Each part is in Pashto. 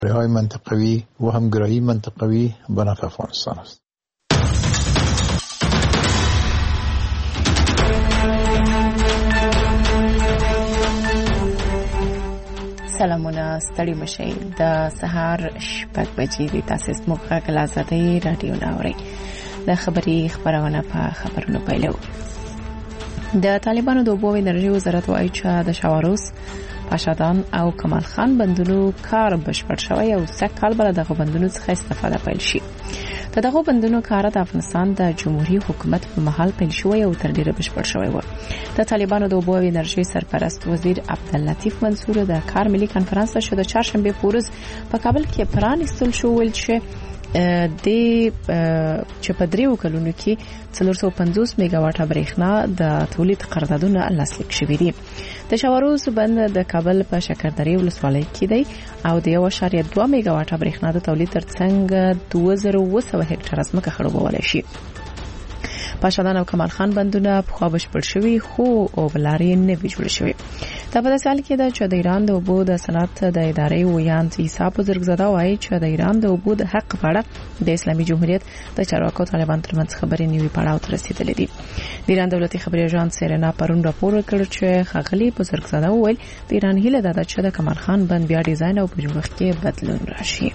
های منطقوی و همگرایی منطقوی به نفع افغانستان است. سلامونه، ستړي مشئ. د سهار 6 بجې د تاسیس موږ غلازادي رادیو ناوري د خبري خبرونه په خبرونو پیلو. د طالبانو د اوبو انرژي وزارت وايي چې د شاوروس، پاشادان او کمال خان بندونو کار بشپړ شوی او سکهال بل دغه بندونو څخه استفاده پیل شي. دغه بندونو کار د افغانستان د جمهوریت حکومت په محل پیل شوی او تر ډیره بشپړ شوی و. د طالبانو د اوبو انرژي سرپرست وزیر عبداللطیف منصور د کار ملي کانفرنس ته د چهارشنبه په ورځ په کابل کې پرانیستل شو ول چې د چپدریو کلونو کې 450 میگاواټه برېښنا د تولید قراردادونه لاسلیک شوي دي. د شاوروز بند د کابل په شکردرې ولسوالۍ کې دی او د 1.2 میگاواټه برېښنا د تولید ترڅنګ 2200 هکټاره ځمکه خړوبولای شي. پاشادان او کمال خان بندونه په خوا بشپړ شوي خو او بلاري نه وی جوړ شوي. دا په سال کې د ایران د اوبو د صنعت د ادارې ویان عیسی بزرګزاده وايي چې د ایران د اوبو د حق په اړه د اسلامي جمهوریت د چارواکو طالبان ترمنځ خبرې نیوي پړاو ته رسیدلې دي. د ایران دولتي خبري اژانس سیرینا پرون راپور ورکړ چې خغلی بزرګزاده وویل د ایران هیله ده چې د کمال خان بند بیا ډیزاین او په جوړښت کې بدلون راشي.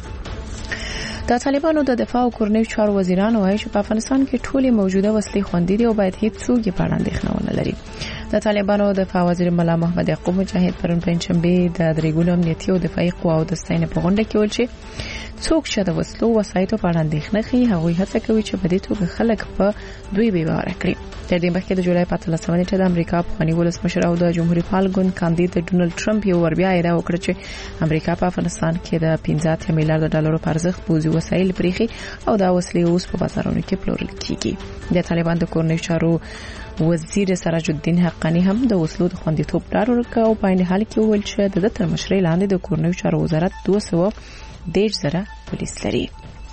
د طالبانو د دفاع او کورنیو چارو وزیران وايي چې په افغانستان کې ټولې موجوده وسلې خوندي دي او باید هیڅ څوک یې په اړه اندېښنه ونه لري. د طالبانو دفاع وزیر ملا محمد یعقوب مجاهد پرون پنځشنبه د درېګونو امنیتي او دفاعي قواو د ستاینې په غونډه کې ویل چې څوک چې د وسلو وسایطو په اړه اندېښنه کوي هغه هڅه کوي چې په دې توګه خلک په دوی بې باور کړي. تر دې مخکې د جولای 15 نیټه د امریکا پخوانی ولسمشر او د جمهوریت پال ګوند کاندید ډونلډ ټرمپ یو ور بیا ادعا وکړه چې امریکا په افغانستان کې د 15 میلیارډ ډالرو په ارزښت پوځي وسایل پریخي او دا وسلې اوس په بازارونو کې پلورل کیږي. د طالبان د کورنیو چارو وزیر سراج الدین حقانی هم د وسلو د خوندیتوب ډاډ ورکړ او په عین حال کې وویل چې د تر مشرۍ لاندې د کورنیو چارو وزارت 210 پولیس لري.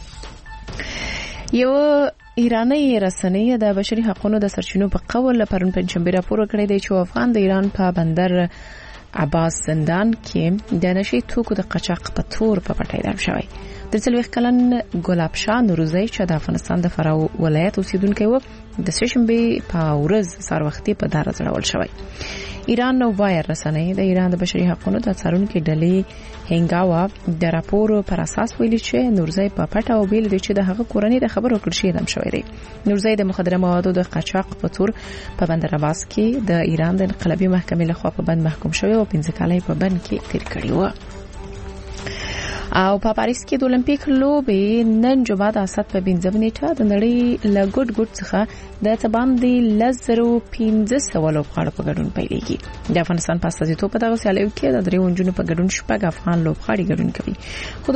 یو ایرانی رسنۍ د بشري حقوقو د سرچینو په قول پرون پنځشنبه راپور کړی دی چې افغان د ایران په بندر عباس زندان کې د نشي توکو د قاچاق په تور په پټه اعدام شوی. د 40 کلن ګلاب شاه نوروزی چې د افغانستان د فراه ولایت اوسیدونکی و د سشنبه په ورځ سار وختي په دار ځړول شوی. ایران نو وايي رسنۍ د ایران د بشري حقوقو د څارونکو ډلې هنګاوا د راپور پر اساس ویلي چې نورزی په پټه او بیل دي چې د هغه کورنۍ د خبرو کړ شي دم شوی دی. نورزی د مخدره موادو د قاچاق په تور په بندر عباس کې د ایران د انقلابي محکمې لخوا په بند محکوم شوی او 15 کال په بند کې تیر کړی و. او په پاریس کې د اولمپیک لوبې نن جمعه د اسات په 15 نیټه د نړۍ له ګډ څخه د تباندې 1500 لوبغاړو په ګډون پیلېږي. د افغانستان په استازیتوب په دغه سیالیو کې د درې ونجونو په ګډون شپږ افغان لوبغاړي ګډون کوي. خو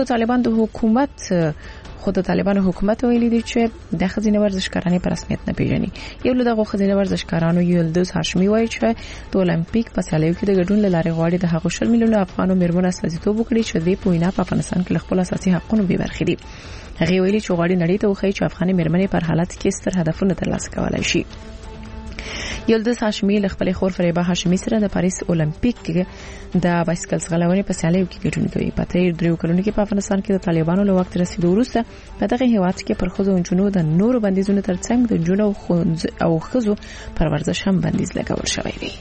د طالبانو حکومت ویلي دی چې د خزینه ورزشکارانو په رسمیت نه پیژني. یو له دغه خزینه ورزشکارانو یلدوز هاشمی وایي چې د اولمپیک په سیالیو کې د ګډون لارې غواړي د هغو 10 میلیونه افغانو میرمنو استازیتوب وکړي چې د پوینا په افغانستان کې خپل اساسي حقوقو به برخې دي. هغه ویلي چې غواړي نړۍ ته وښيي چې افغاني میرمنې پر حالت کې ستر هدفونه ترلاسه کولای شي. یلدوز هاشمی له خپل خور فریبه هاشمی سره د پاریس اولمپیک د بایسکل ځغلونې په سیالیو کې ګډون کوي. په تیر 3 کلونو کې په افغانستان کې د طالبانو له وخت رسیدو وروسته په دغه هیواد کې پر خزو انجونو د نورو بندیزونو ترڅنګ د انجونو او خزو پر ورزش هم بندیز لګول شوی دی.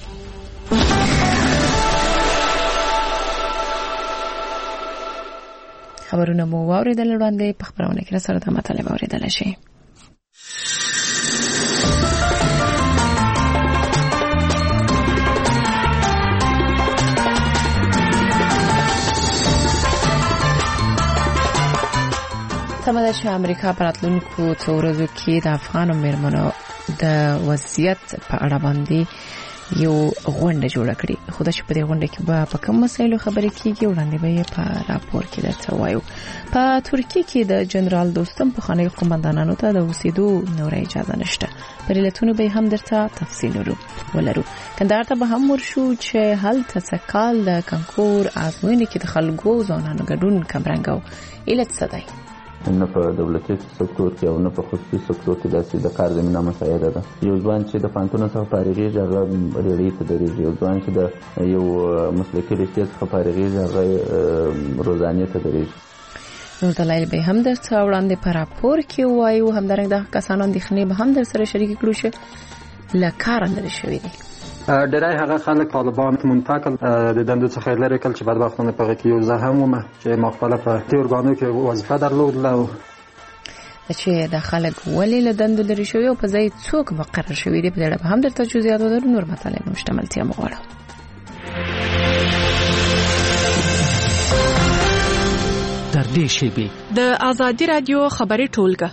خبرونه مو واوریدل وړاندې په خبرونه کې سره د مطالب اوریدل شي. سمده چې امریکا پراتلونکو څو ورځو کې د افغان میرمنو د وضعیت په اړه باندې یو غونډه جوړه کړې. خو دا چې په دې غونډه کې به په کوم مسایلو خبرې کیږي وړاندې به په راپور کې درته وایو. په ترکیه کې د جنرال دوستم په خانه قومندانانو ته د اوسېدو نور اجازه نشته. پر علتونو به هم درته تفصیل ولرو. کندهار ته به هم ورشو چې هلته څه کال د کنکور ازموینې کې د خلکو ځوانانو ګډون کمرنګ او علت څه دی. نه په دولتي سکتور کې او نه په خصوصي سکتور کې داسې د کار زمینه مساعده ده. یو ځوان چې د پوهنتون څخه فارغېږي هغه ریړۍ ته درېږي، یو ځوان چې د یو مسلکي رشتې څخه فارغېږي هغه روزانې ته درېږي. نور دلایل به هم در څه وړاندې په راپور کې وایو. همدارنګه د کسانو اندېښنې به هم در سره شریک کړو چې له کاره لرې شوي دي. ډېری هغه خلک طالبان منتقل د دندو څخه لرې کړل چې بدبختانه په هغه کې یو زه هم وم چې ما خپله په دې ارګانو کې وظیفه درلودله. چې د خلک ولې له دندو لرې شوي او په ځای څوک مقرر شوي دي، په دې اړه به هم درته جزئیات ولرو. نور مطالب مشتملتیا مو غواړو. در دې شیبې د آزادي رادیو خبري ټولګه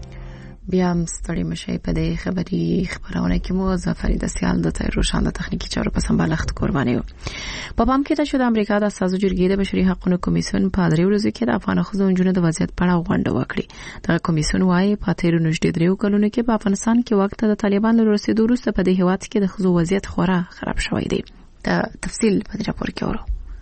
بیا هم ستړي مشئ. په دې خبري خبرونه کې مو ظفر دستیال د تیر روشان د تخنیکی چارو په سمبالښت قرباني و. په پام کې ده چې د امریکا د اساسو جرګې د بشري حقوقو کمیسیون په درې ورځو کې د افغان ښځو او نجونو د وضعیت په اړه غونډه وکړه. دغه کمیسیون وايي په تیر نږدې 3 کلونو کې په افغانستان کې وخت د طالبانو له رسیدو وروسته په دې هیواد کې د ښځو وضعیت خورا خراب شوی دی. د تفصیل په دې راپور کې اورو.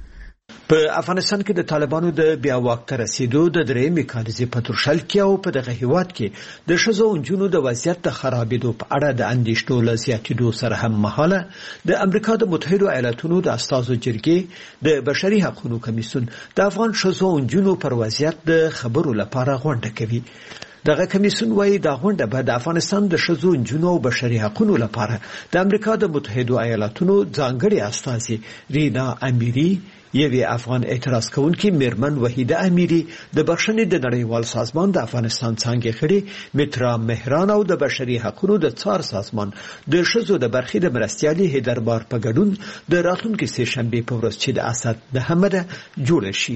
په افغانستان کې د طالبانو د بیا واک ته رسیدو د درېیمې کالزې په ترشل کې او په دغه هیواد کې د ښځو او نجونو د وضعیت د خرابېدو په اړه د اندېښنو له زیاتېدو سره هم مهاله د امریکا د متحده ایالاتونو د استازو جرګې د بشري حقوقو کمیسیون د افغان ښځو او نجونو پر وضعیت د خبرو لپاره غونډه کوي. دغه کمیسیون وايي دا غونډه به د افغانستان د ښځو نجونو او بشري حقوقو لپاره د امریکا د متحده ایالاتونو ځانګړي استازي رینا امیری، یوه افغان اعتراض کوونکی میرمن وحیده امیری، د بخښنې د نړیوال سازمان د افغانستان څانګې خړې مترا مهران او د بشري حقوقو د څار سازمان د ښځو د برخې د مرستیالي هیدربار په ګډون د راتلونکي سه شنبه په ورځ چې د اسد د حمله جوړ شي.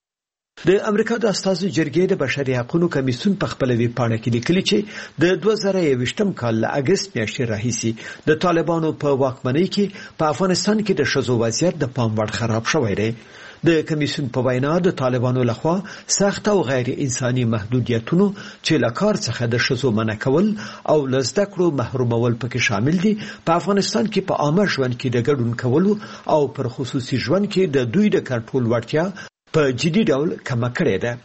د امریکا د استازو جرګې د بشري حقوقو کمیسیون په خپل ویب پاڼه کې لیکلي چې د 2021م کال له اگست میاشتې راهیسې د طالبانو په واکمنۍ کې په افغانستان کې د ښځو وضعیت د پام وړ خراب شوی دی. د کمیسیون په وینا د طالبانو لخوا سخت او غیر انساني محدودیتونو چې له کار څخه د ښځو منع کول او له زده کړو محرومول پکې شامل دي، په افغانستان کې په عامه ژوند کې د ګډون کولو او پر خصوصي ژوند کې د دوی د کنټرول وړتیا په جدي ډول کمه کړې ده.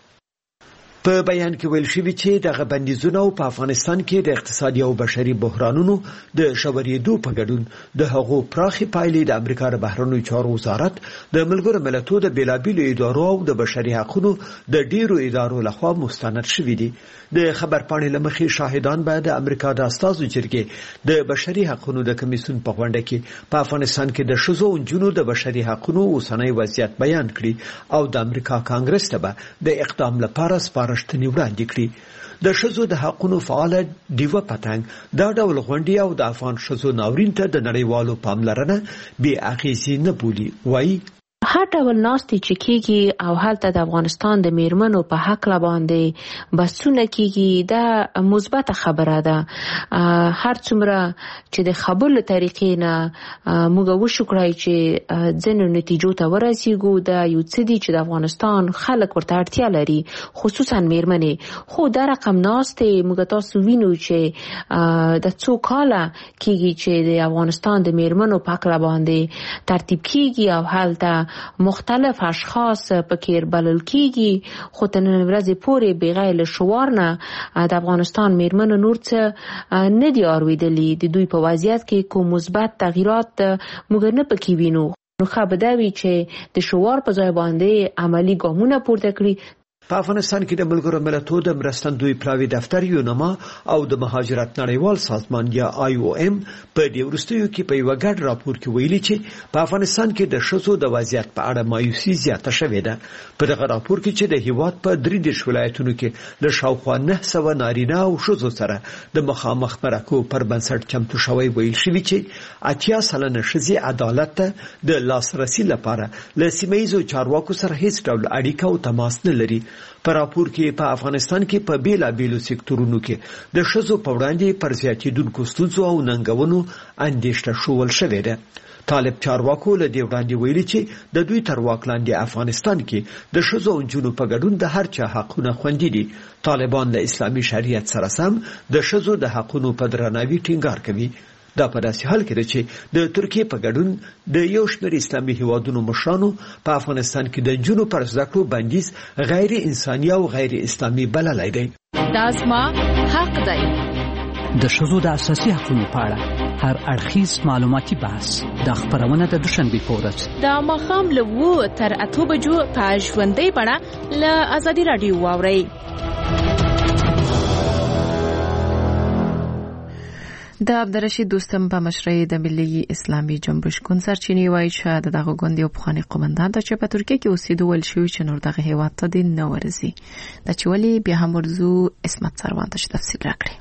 په بیان کې ویل شوی چې دغه بندیزونه په افغانستان کې د اقتصادي او بشري بحرانونو د شورېدو په ګډون د هغو پراخي پایلې د امریکا د بهرنیو چارو وزارت د ملګرو ملتونو د بیلابیلو ادارو او د بشري حقوقو د ډیرو ادارو لخوا مستند شوي دي. د خبر پاڼې لمخې شاهدان به د امریکا د استازو جرګې د بشري حقوقو د کمیسیون په غونډه کې په افغانستان کې د ښځو او نجونو د بشري حقوقو اوسنۍ وضعیت بیان کړي او د امریکا کانګرس ته به د اقدام لپاره سپارښتنې وړاندې کړي. د ښځو د حقوقو فعال دیوه پتنګ دا ډول غونډې او د افغان ښځو ناورین ته د نړیوالو پاملرنه بې اغېزې نه بولي. وایي هر ډول ناستې چې کېږي او هلته د افغانستان د میرمنو په حق باندې بحثونه کېږي دا مثبته خبره ده. هر څومره چې د خبرو طریقې نه موږ وشکرای چې ځینو نتیجو ته ورسیږو دا یو څه دي چې د افغانستان خلک ورته اړتیا لري، خصوصا میرمنې. خو دا رقم ناستې موږ تاسو وینو چې د څو کاله کېږي چې د افغانستان د میرمنو په حق باندې ترتیب کېږي او هلته مختلف اشخاص پکې بلل کېږي، خو تر نن ورځې پورې بغیر له شعار نه د افغانستان میرمنو نور څه نه دي اورېدلي. د دوی په وضعیت کې کوم مثبت تغییرات موږ نه پکې وینو. نو ښه به دا وي چې د شعار په ځای باندې عملی ګامونه پورته کړي. په افغانستان کې د ملګرو ملتونو د مرستندوی پلاوی دفتر یونما او د مهاجرت نړیوال سازمان یا IOM په دې وروستیو کې په یو ګډ راپور کې ویلي چې په افغانستان کې د ښځو د وضعیت په اړه مایوسي زیاته شوې ده. په دغه راپور کې چې د هیواد په 3 ولایتونو کې د شاوخوا 900 نارینه او ښځو سره د مخامخ مرکو پر بنسټ چمتو شوی ویل شوی چې 80% ښځې عدالت ته د لاسرسي لپاره له سیمه‌ییزو چارواکو سره هیڅ ډول اړیکه او تماس نه لري. په راپور کې په افغانستان کې په بیلابیلو سکتورونو کې د ښځو په وړاندې پر زیاتېدونکو ستونزو او ننګونو اندېښنه ښوول شوې ده. طالب چارواکو له دې وړاندې ویلي چې د دوی تر واک لاندې افغانستان کې د ښځو او نجونو په ګډون د هر چا حقونه خوندي دي. طالبان له اسلامي شریعت سره سم د ښځو د حقونو په درناوي ټینګار کوي. دا په داسې حال کې ده چې د ترکیې په ګډون د یو شمېر اسلامي هیوادونو مشرانو په افغانستان کې د نجونو پر زده کړو بندیز غیر انساني او غیر اسلامي بللی دی. دا زما حق دی. د ښځو د اساسي حقوقو په اړه هر اړخیز معلوماتي بحث د خبرونه د دوشنبې په ورځ د ماښام له 7 تر 8 بجو په ژوندۍ بڼه له ازادي راډیو واورئ. د عبدالرشید دوستم په مشرۍ د ملي اسلامي جنبش ګوند سرچینې وایي چې دغه ګوند یو پخوانی قومندان چې په ترکیه کې اوسېدو ول شوی چې نور دغه هیواد ته د نه ورځي د چې ولې بیا هم ورزو اسمت سروان ته تفصیل راکړي.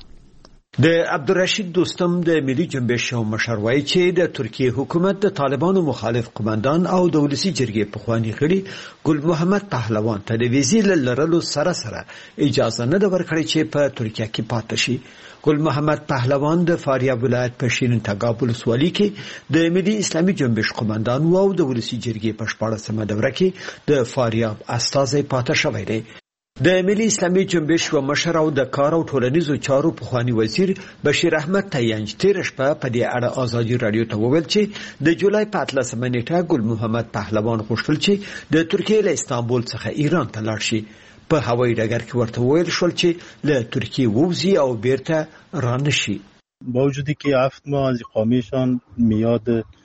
د عبدالرشید دوستم د ملي جنبش یو مشر وایي چې د ترکیه حکومت د طالبانو مخالف قومندان او د ولسي جرګې پخوانی غړي ګل محمد پهلوان ته د ویزې لرلو سره اجازه نه ده ورکړې چې په ترکیه کې پاتې شي. ګل محمد پهلوان د فاریاب ولایت په شیرین تګاب ولسوالۍ کې د ملي اسلامي جنبش قومندان او د ولسي جرګې په 14مه دوره کې د فاریاب استازی پاتې شوی دی. د ملي اسلامي جنبش و مشر او د کار او ټولنیزو چارو پخوانی وزیر بشیر احمد تینج تیر شپه په دې اړه ازادي رادیو ته وویل چې د جولای په 13مه نیټه ګل محمد پهلوان غوښتل چې د ترکیې له استانبول څخه ایران ته لاړ شي. په هوایي ډګر کې ورته ویل شول چې له ترکیې ووزي او بیرته رانشي. با وجودی که 7 ماه از اقامهشان میاد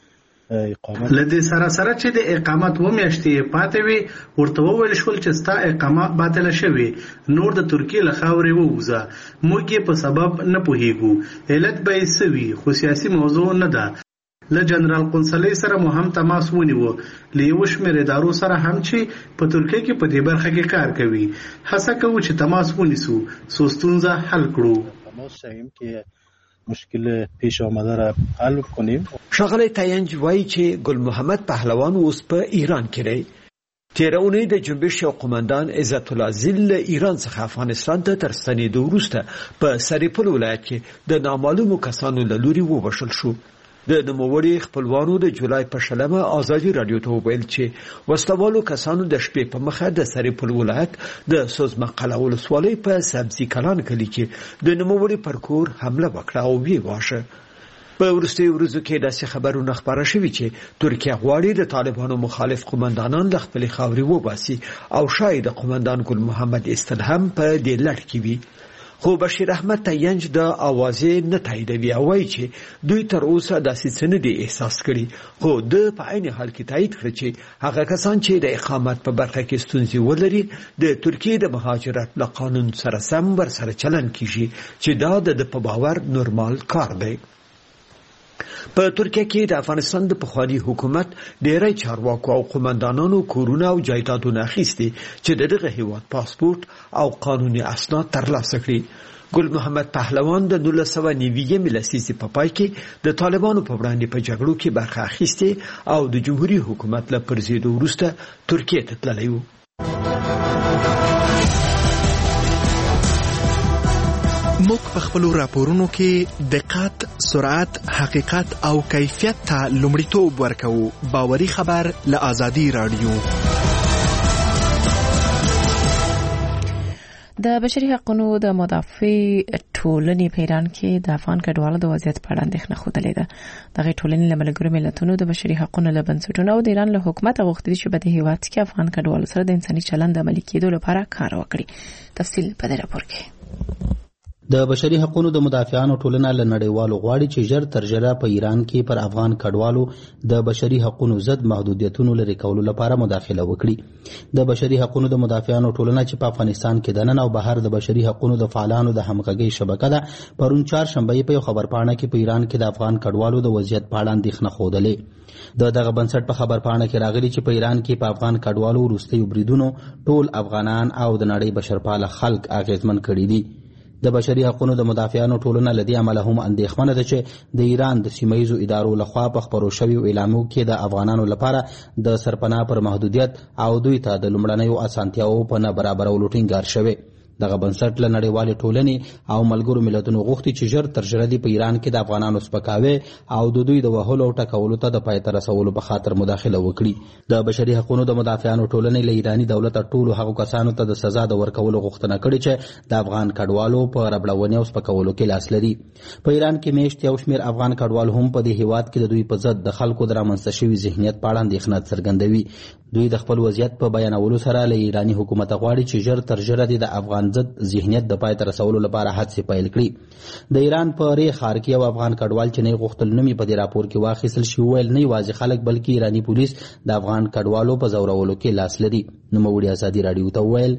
اقامت لدی سره چې د اقامت و میاشتې پاتې وي ورته ویل شول چې ستا اقامت باطل شوی نور د ترکیې له خاورې ووزه موږ په سبب نه پوهیږو علت به یې څه وي خو سیاسي موضوع نه ده. له جنرال قنصلۍ سره مو هم تماس ونیو له یو شمېر ادارو سره هم چې په ترکیه کې په دې برخه کې کار کوي هڅه کوو چې تماس ونیسو څو ستونزه حل کړو. تماس شویم که مشکل پیش آمده را حل کنیم. ښاغلی تینج وایي چې ګل محمد پهلوان اوس په ایران کې دی. تیره اونۍ د جنبش یو قومندان عزت الله زیل له ایران څخه افغانستان ته تر ستنېدو وروسته په سرپل ولایت کې د نامعلومو کسانو له لوري ووژل شو. د نوموړي خپلوانو د جولای په 20 ازادي رادیو ته ویل چې وسلوالو کسانو د شپې په مخه د سرپل ولایت د سوزمقله ولسوالۍ په سبزي کلان کلي کې د نوموړي پر کور حمله وکړه او وی واشه. په وروستیو ورځو کې داسې خبرونه خپاره شوي چې ترکیه غواړي د طالبانو مخالف قومندانان له خپلې خاورې وباسي او شاید قومندان ګل محمد استل هم په دې لړ کې وي. خو بشیر احمد تینج د اوازې نه تاییدوي او وایي چې دوی تر اوسه داسې څه نه دي احساس کړي خو د په عین حال کې تایید کړی چې هغه کسان چې د اقامت په برخه کې ستونزې ولري د ترکیې د مهاجرت له قانون سره سم ورسره چلن کیږي چې دا د په باور نورمال کار دی. په ترکیه کې د افغانستان د پخوانی حکومت ډیری چارواکو او قومندانانو کورونه او جایدادونه اخیستي چې دغه هیواد پاسپورت او قانوني اسناد ترلاسه کړي. ګل محمد پهلوان د 1990 لسیزې په پای کې د طالبانو په وړاندې په جګړو کې برخه اخیستې او د جمهوریت حکومت له پرځېدو وروسته ترکیه ته تللی و. موږ په خپلو راپورونو کې دقت، سرعت، حقیقت او کیفیت ته لومړیتوب ورکوو. باوري خبر له ازادي رادیو. د بشري حقوقو د مدافع ټولنې په ایران کې د افغان کډوالو د وضعیت په اړه اندېښنه ښودلې ده. دغه ټولنې له ملګرو ملتونو د بشري حقوقو له بنسټونو او د ایران له حکومت غوښتي چې په دې هیواد کې افغان کډوالو سره د انساني چلند عملي کېدو لپاره کار وکړي. تفصیل په دې راپور کې. د بشري حقوقو د مدافعانو ټولنه له نړیوالو غواړي چې ژر تر ژره په ایران کې پر افغان کډوالو د بشري حقوقو ضد محدودیتونو لرې کولو لپاره مداخله وکړي. د بشري حقوقو د مدافعانو ټولنه چې په افغانستان کې د نن او بهر د بشري حقوقو د فعالانو د همغږۍ شبکه ده پرون چهارشنبه په خبرپاڼه کې په ایران کې د افغان کډوالو د وضعیت په اړه اندېښنه ښودلې. دغه بنسټ په خبرپاڼه کې راغلي چې په ایران کې په افغان کډوالو وروستیو بریدونو ټول افغانان او د نړۍ بشرپاله خلک اغیزمن کړي دي. د بشري حقوقو د مدافعانو ټولنه لدی عمله هم اندېښمنه ده چې د ایران د سیمایي ادارو لخوا په خبرو شویو اعلانو کې د افغانانو لپاره د سرپناه پر محدودیت او دوی ته د لومړنیو اسانتیاو په نه برابرولو ټینګار شوی. دغه بنسټ له نړیوالې ټولنې او ملګرو ملتونو غوښتي چې ژر تر ژره په ایران کې د افغانانو سپکاوی او د دوی د وهلو او ټکولو ته د پای ته رسولو په خاطر مداخله وکړي. د بشري حقوقو د مدافعانو ټولنې له ایراني دولت ټولو هغو کسانو ته د سزا د ورکولو غوښتنه کړې چې د افغان کډوالو په ربړونې او سپکولو کې لاس لري. په ایران کې میشت یو شمېر افغان کډوال هم په دې هیواد کې د دوی په ضد د خلکو د رامنځته شوي ذهنیت په اړه اندېښنه څرګندوي. دوی د خپل وضعیت په بیانولو سره له ایراني حکومت غواړي چې ژر تر ژره د افغان ضد ذهنیت د پای ته رسولو لپاره هڅې پیل کړي. د ایران په ری ښار کې یو افغان کډوال چې نه غوښتل نومي په دې راپور کې واخیستل شي ویل نه یوازې خلک بلکې ایراني پولیس د افغان کډوالو په زورولو کې لاس لري. نوموړي ازادي راډیو ته ویل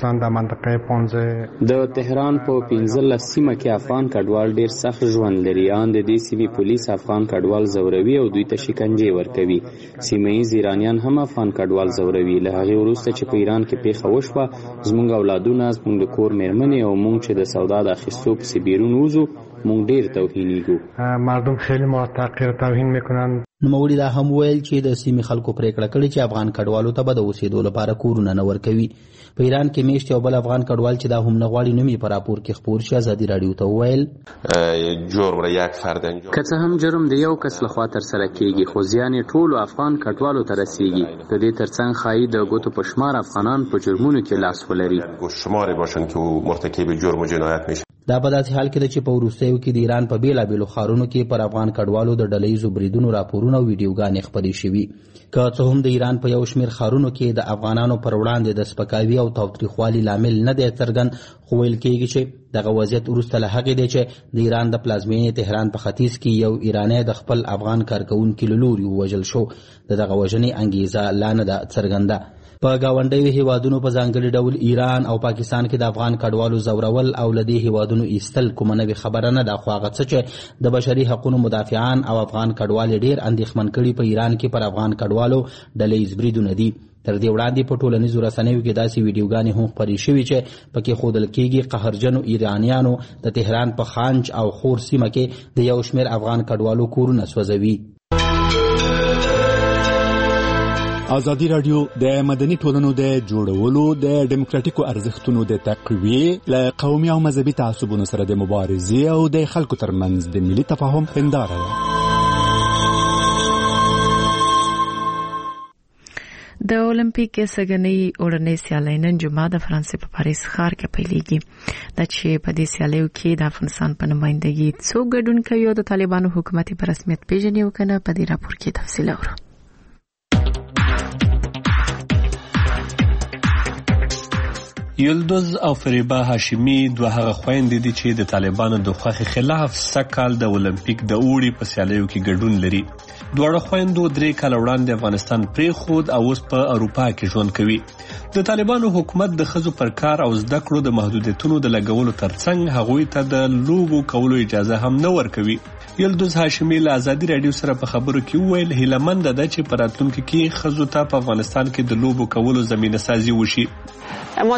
د تهران په 15 سیمه کې افغان کډوال ډیر سخت ژوند لري. ان د دې سیمې پولیس افغان کډوال زوروي او دوی ته شکنجه ورکوي. سیمه ییز ایرانیان هم افغان کډوال زوروي. له هغه وروسته چې په ایران کې پیښه وشوه زموږ اولادونه زموږ د کور مېرمنې او موږ چې د سودا د اخیستو په بیرون وځو موږ ډیر توهینیږو. مردم خیلی ما تحقیر توهین میکنن. نوموړي دا هم ویل چې د سیمې خلکو پریکړه کړې چې افغان کډوالو ته به د اوسېدو لپاره کورونه نه ورکوي. په ایران کې میشت یو بل افغان کډوال چې دا هم نه غواړي نومي په راپور کې خپور شي ازادي راډیو ته ویل که څه هم جرم د یو کس لخوا ترسره کیږي خو زیان ټولو افغان کډوالو ته رسیږي. د دې ترڅنګ ښایي د ګوتو په شمار افغانان په جرمونو کې لاس ولري. دا په داسې حال کې ده چې په وروستیو کې د ایران په بیلابیلو ښارونو کې پر افغان کډوالو د ډلهییزو بریدونو راپورونه او ویډیوګانې خپرې شوي. که څه هم د ایران په یو شمېر ښارونو کې د افغانانو پر وړاندې د سپکاوي او تاوتریخوالي لامل نه دی څرګند، خو ویل کېږي چې دغه وضعیت وروسته له هغې دی چې د ایران د پلازمینې تهران په ختیځ کې یو ایرانی د خپل افغان کارکوونکي له لوري ووژل شو. د دغه وژنې انګیزه لا نه ده څرګنده. په ګاونډیو هیوادونو په ځانګړي ډول ایران او پاکستان کې د افغان کډوالو زورول او له دې هیوادونو ایستل کومه نوې خبره نه ده، خو هغه څه چې د بشري حقوقو مدافعان او افغان کډوال ډېر اندېښمن کړي په ایران کې پر افغان کډوالو ډلهییز بریدونه دي. تر دې وړاندې په ټولنیزو رسنیو کې داسې ویډیوګانې هم خپرې شوي چې پکې ښودل کېږي قهرجنو ایرانیانو د تهران په خانج او خور سیمه کې د یو شمېر افغان کډوالو کورونه سوځوي. ازادي راډیو د مدني ټولنو د جوړولو د ډیموکراتیکو ارزښتونو د تقویې له قومي او مذهبي تعصبونو سره د مبارزې او د خلکو ترمنځ د ملي تفاهم هنداره ده. د اولمپیک سږنۍ اوړنۍ سیالۍ نن جمعه د فرانسې په پاریس ښار کې پیلېږي. دا چې په دې سیالیو کې د افغانستان په نمایندګۍ څوک ګډون کوي او د طالبانو حکومت په رسمیت پیژني او کنه په دې راپور کې تفصیل اورو. یلدوز او فریبا هاشمی دوه هغه خويندې دي چې د طالبانو د خوخي خلاف سکهال د اولمپیک د اوړي په سیالیو کې ګډون لري. دوه خويندو 3 کال وړاندې افغانستان پرې خود او اوس په اروپا کې ژوند کوي. د طالبانو حکومت د خزو پر کار او زده کړو د محدودیتونو د لګولو ترڅنګ هغوی ته د لوبو کولو اجازه هم نه ورکوي. یلدوز هاشمی له ازادي راډیو سره په خبرو کې وویل هیلمند ده چې په راتلونکي کې خزو ته په افغانستان کې د لوبو کولو زمینه سازی وشي. ما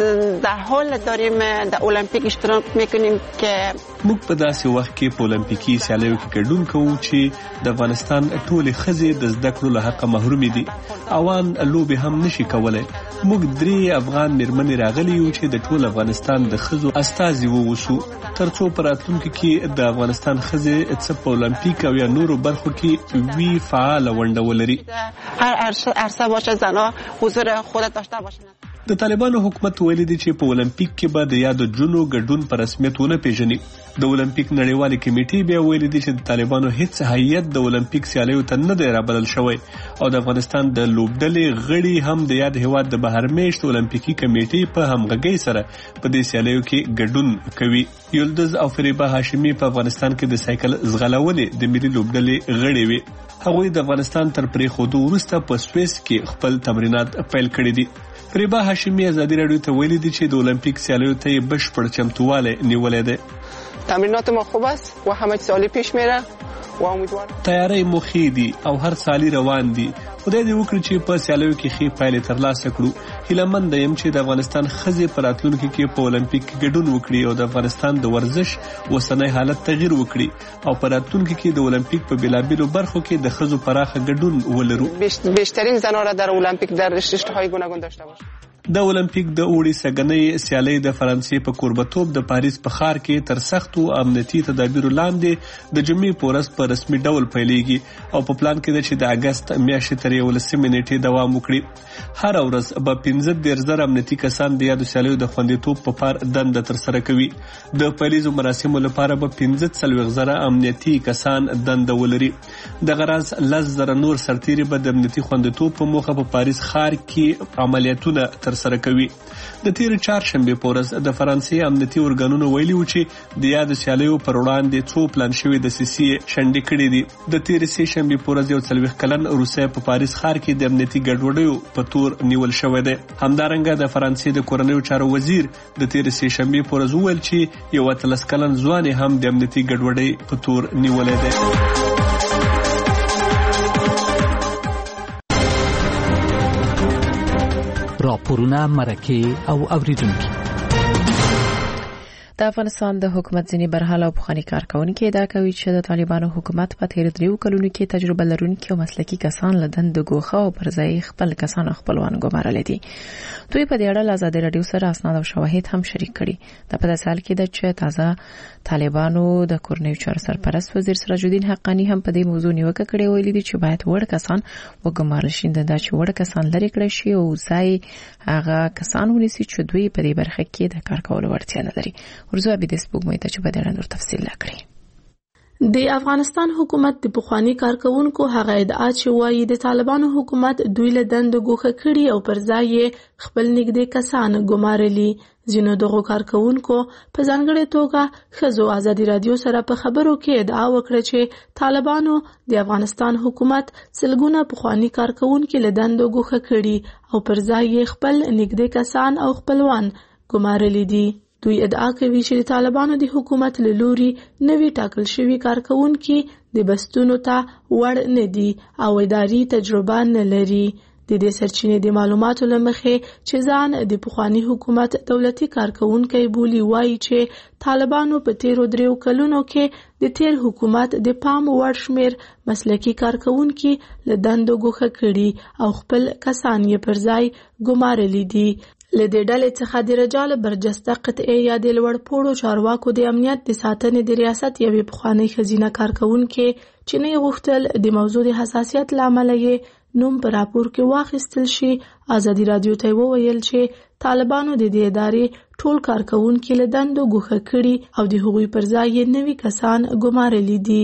در حال داریم در المپیک اشتراک میکنیم که موږ په داسې وخت کې په المپیکي سیالیو کې ګډون کوو چې د افغانستان ټولې ښځې د زده کړو له حقه محرومې دي. اوان لوبې هم نشي کولای. موږ 3 افغان مېرمنې راغلي یو چې د ټول افغانستان د ښځو استازي ووسو ترڅو په راتلونکي کې د افغانستان ښځې څه په المپیک او یا نورو برخو کې وی فعال ونډه ولري. هر عرصه باشه زنها حضور خود داشته باشند. د طالبانو حکومت ویلي دی چې په اولمپیک کې به د یادو جنو ګډون په رسمیت ونه پیژني. د اولمپیک نړیوالې کمیټې بیا ویلي دی چې د طالبانو هیڅ هیئت د اولمپیک سیالیو ته نه دی رابلل شوی او د افغانستان د لوبډلې غړي هم د یاد هیواد د بهرمېشت اولمپیکي کمیټې په همغږۍ سره په دې سیالیو کې ګډون کوي. یلدوز او فریبا هاشمی په افغانستان کې د سایکل ځغلونې د ملي لوبډلې غړي وي. هغوی د افغانستان تر پریښودو وروسته په سویس کې خپل تمرینات پیل کړي دي. فریبا هاشمی ازادي راډیو ته ویلي دي چې د اولمپیک سیالیو ته یې بشپړ چمتووالی نیولی دی. تمرینات ما خوب است و همه سالی پیش میره و امیدوارم تیاری مو ښې دي او هر سالی روان دي. خدای دې وکړي چې په سیالیو کې ښې پایلې ترلاسه کړو. هیلهمند یم چې د افغانستان ښځې په راتلونکي کې په اولمپیک کې ګډون وکړي او د افغانستان د ورزش اوسنی حالت تغییر وکړي او په راتلونکي کې د اولمپیک په بېلابېلو برخو کې د ښځو پراخه ګډون ولرو. بیشترین زنان را در المپیک در رشته‌های گوناگون داشته باشیم. د اولمپیک د اوړي سږنۍ سیالۍ د فرانسې په کوربتوب د پاریس په ښار کې تر سختو امنیتي تدابیرو لاندې د جمعې په ورځ په رسمي ډول پیلېږي او په پلان کې ده چې د اګست میاشتې تر 11 نیټې دوام وکړي. هر ورځ به 15,000 امنیتي کسان د یادو سیالیو د خوندیتوب په پار دنده ترسره کوي. د پیلیزو مراسمو لپاره به 15,000 امنیتي کسان دنده ولري. دغه راز 10,000 نور سرتیري به د امنیتي خوندیتوب په موخه په پاریس ښار کې عملیاتونه ترسره کوي. د تیر چهارشنبه په ورځ د فرانسې امنیتي ارګانونو ویلي و چې د یاد سیالیو پر وړاندې څو پلان شوی د سیسې شنډې کړې دي. د تیر سه شنبه په ورځ 40 کلن روسي په پاریس ښار کې د امنیتي ګډوډیو په تور نیول شوی دی. همدارنګه د فرانسې د کورنیو چارو وزیر د تیر سه شنبه په ورځ ویل چې یو 30 کلن ځوان هم د امنیتي ګډوډۍ په تور نیولې ده. راپورونه مرکه او اوریدونکو. د افغانستان د حکومت ځینې برحاله او پخواني کارکونکي ادعا کوي چې د طالبانو حکومت په تیر 3 کلونو کې تجربه لرونکي او مسلکي کسان له دندو ګوښه او پر ځای خپل کسان خپلوان ګمارل دي. دوی په دې اړه ازادي رادیو سره اسناد او شواهد هم شریک کړي. د په داسې حال کې د چې تازه طالبانو د کورنیو چارو سرپرست وزیر سراج الدین حقانی هم په دې موضوع نیوکه کړې ویلي دي چې باید وړ کسان وګمارل شي. دا چې وړ کسان لري کړی شي او ځای هغه کسان ونیسي چې دوی په دې برخه کې د کار کولو وړتیا نه لري. ورزو ابي د سپوږمۍ ته چې په دې اړه نور تفصیل راکړي. د افغانستان حکومت د پخوانی کارکونکو هغه ادعا چې وایي د طالبانو حکومت دوی له دندو ګوښه کړي او پر ځای خپل نږدې کسان ګمارلي. ځینو دغو کارکونکو په ځانګړې توګه ښځو ازادي رادیو سره په خبرو کې ادعا وکړه چې طالبانو د افغانستان حکومت سلګونه پخوانی کارکونکو له دندو ګوښه کړي او پر ځای خپل نږدې کسان او خپلوان ګمارلي دي. دوی ادعا کوي چې د طالبانو د حکومت له لوري نوي ټاکل شوي کارکونکي د بستونو ته وړ نه دي او اداري تجربه نه لري. د دې سرچینې د معلوماتو له مخې چې ځان د پخوانی حکومت دولتي کارکونکي بولی وایي چې طالبانو په تیرو 3 کلونو کې د تیر حکومت د پام وړ شمیر مسلکي کارکونکي له دندو ګوښه کړي او خپل کسان یې پر ځای ګمارلي دي. لدې ډلې څخه د رجال برجسته قطعې یا د لوړ پوړو چارواکو د امنیت د ساتنې د ریاست یوې پخوانۍ ښځینه کارکونکې چې نه غوښتل د موضوع د حساسیت له امله یې نوم په راپور کې واخیستل شي ازادي رادیو ته وویل چې طالبانو د دې ادارې ټول کارکونکي له دندو ګوښه کړي او د هغوی پر ځای نوي کسان ګمارلي دي.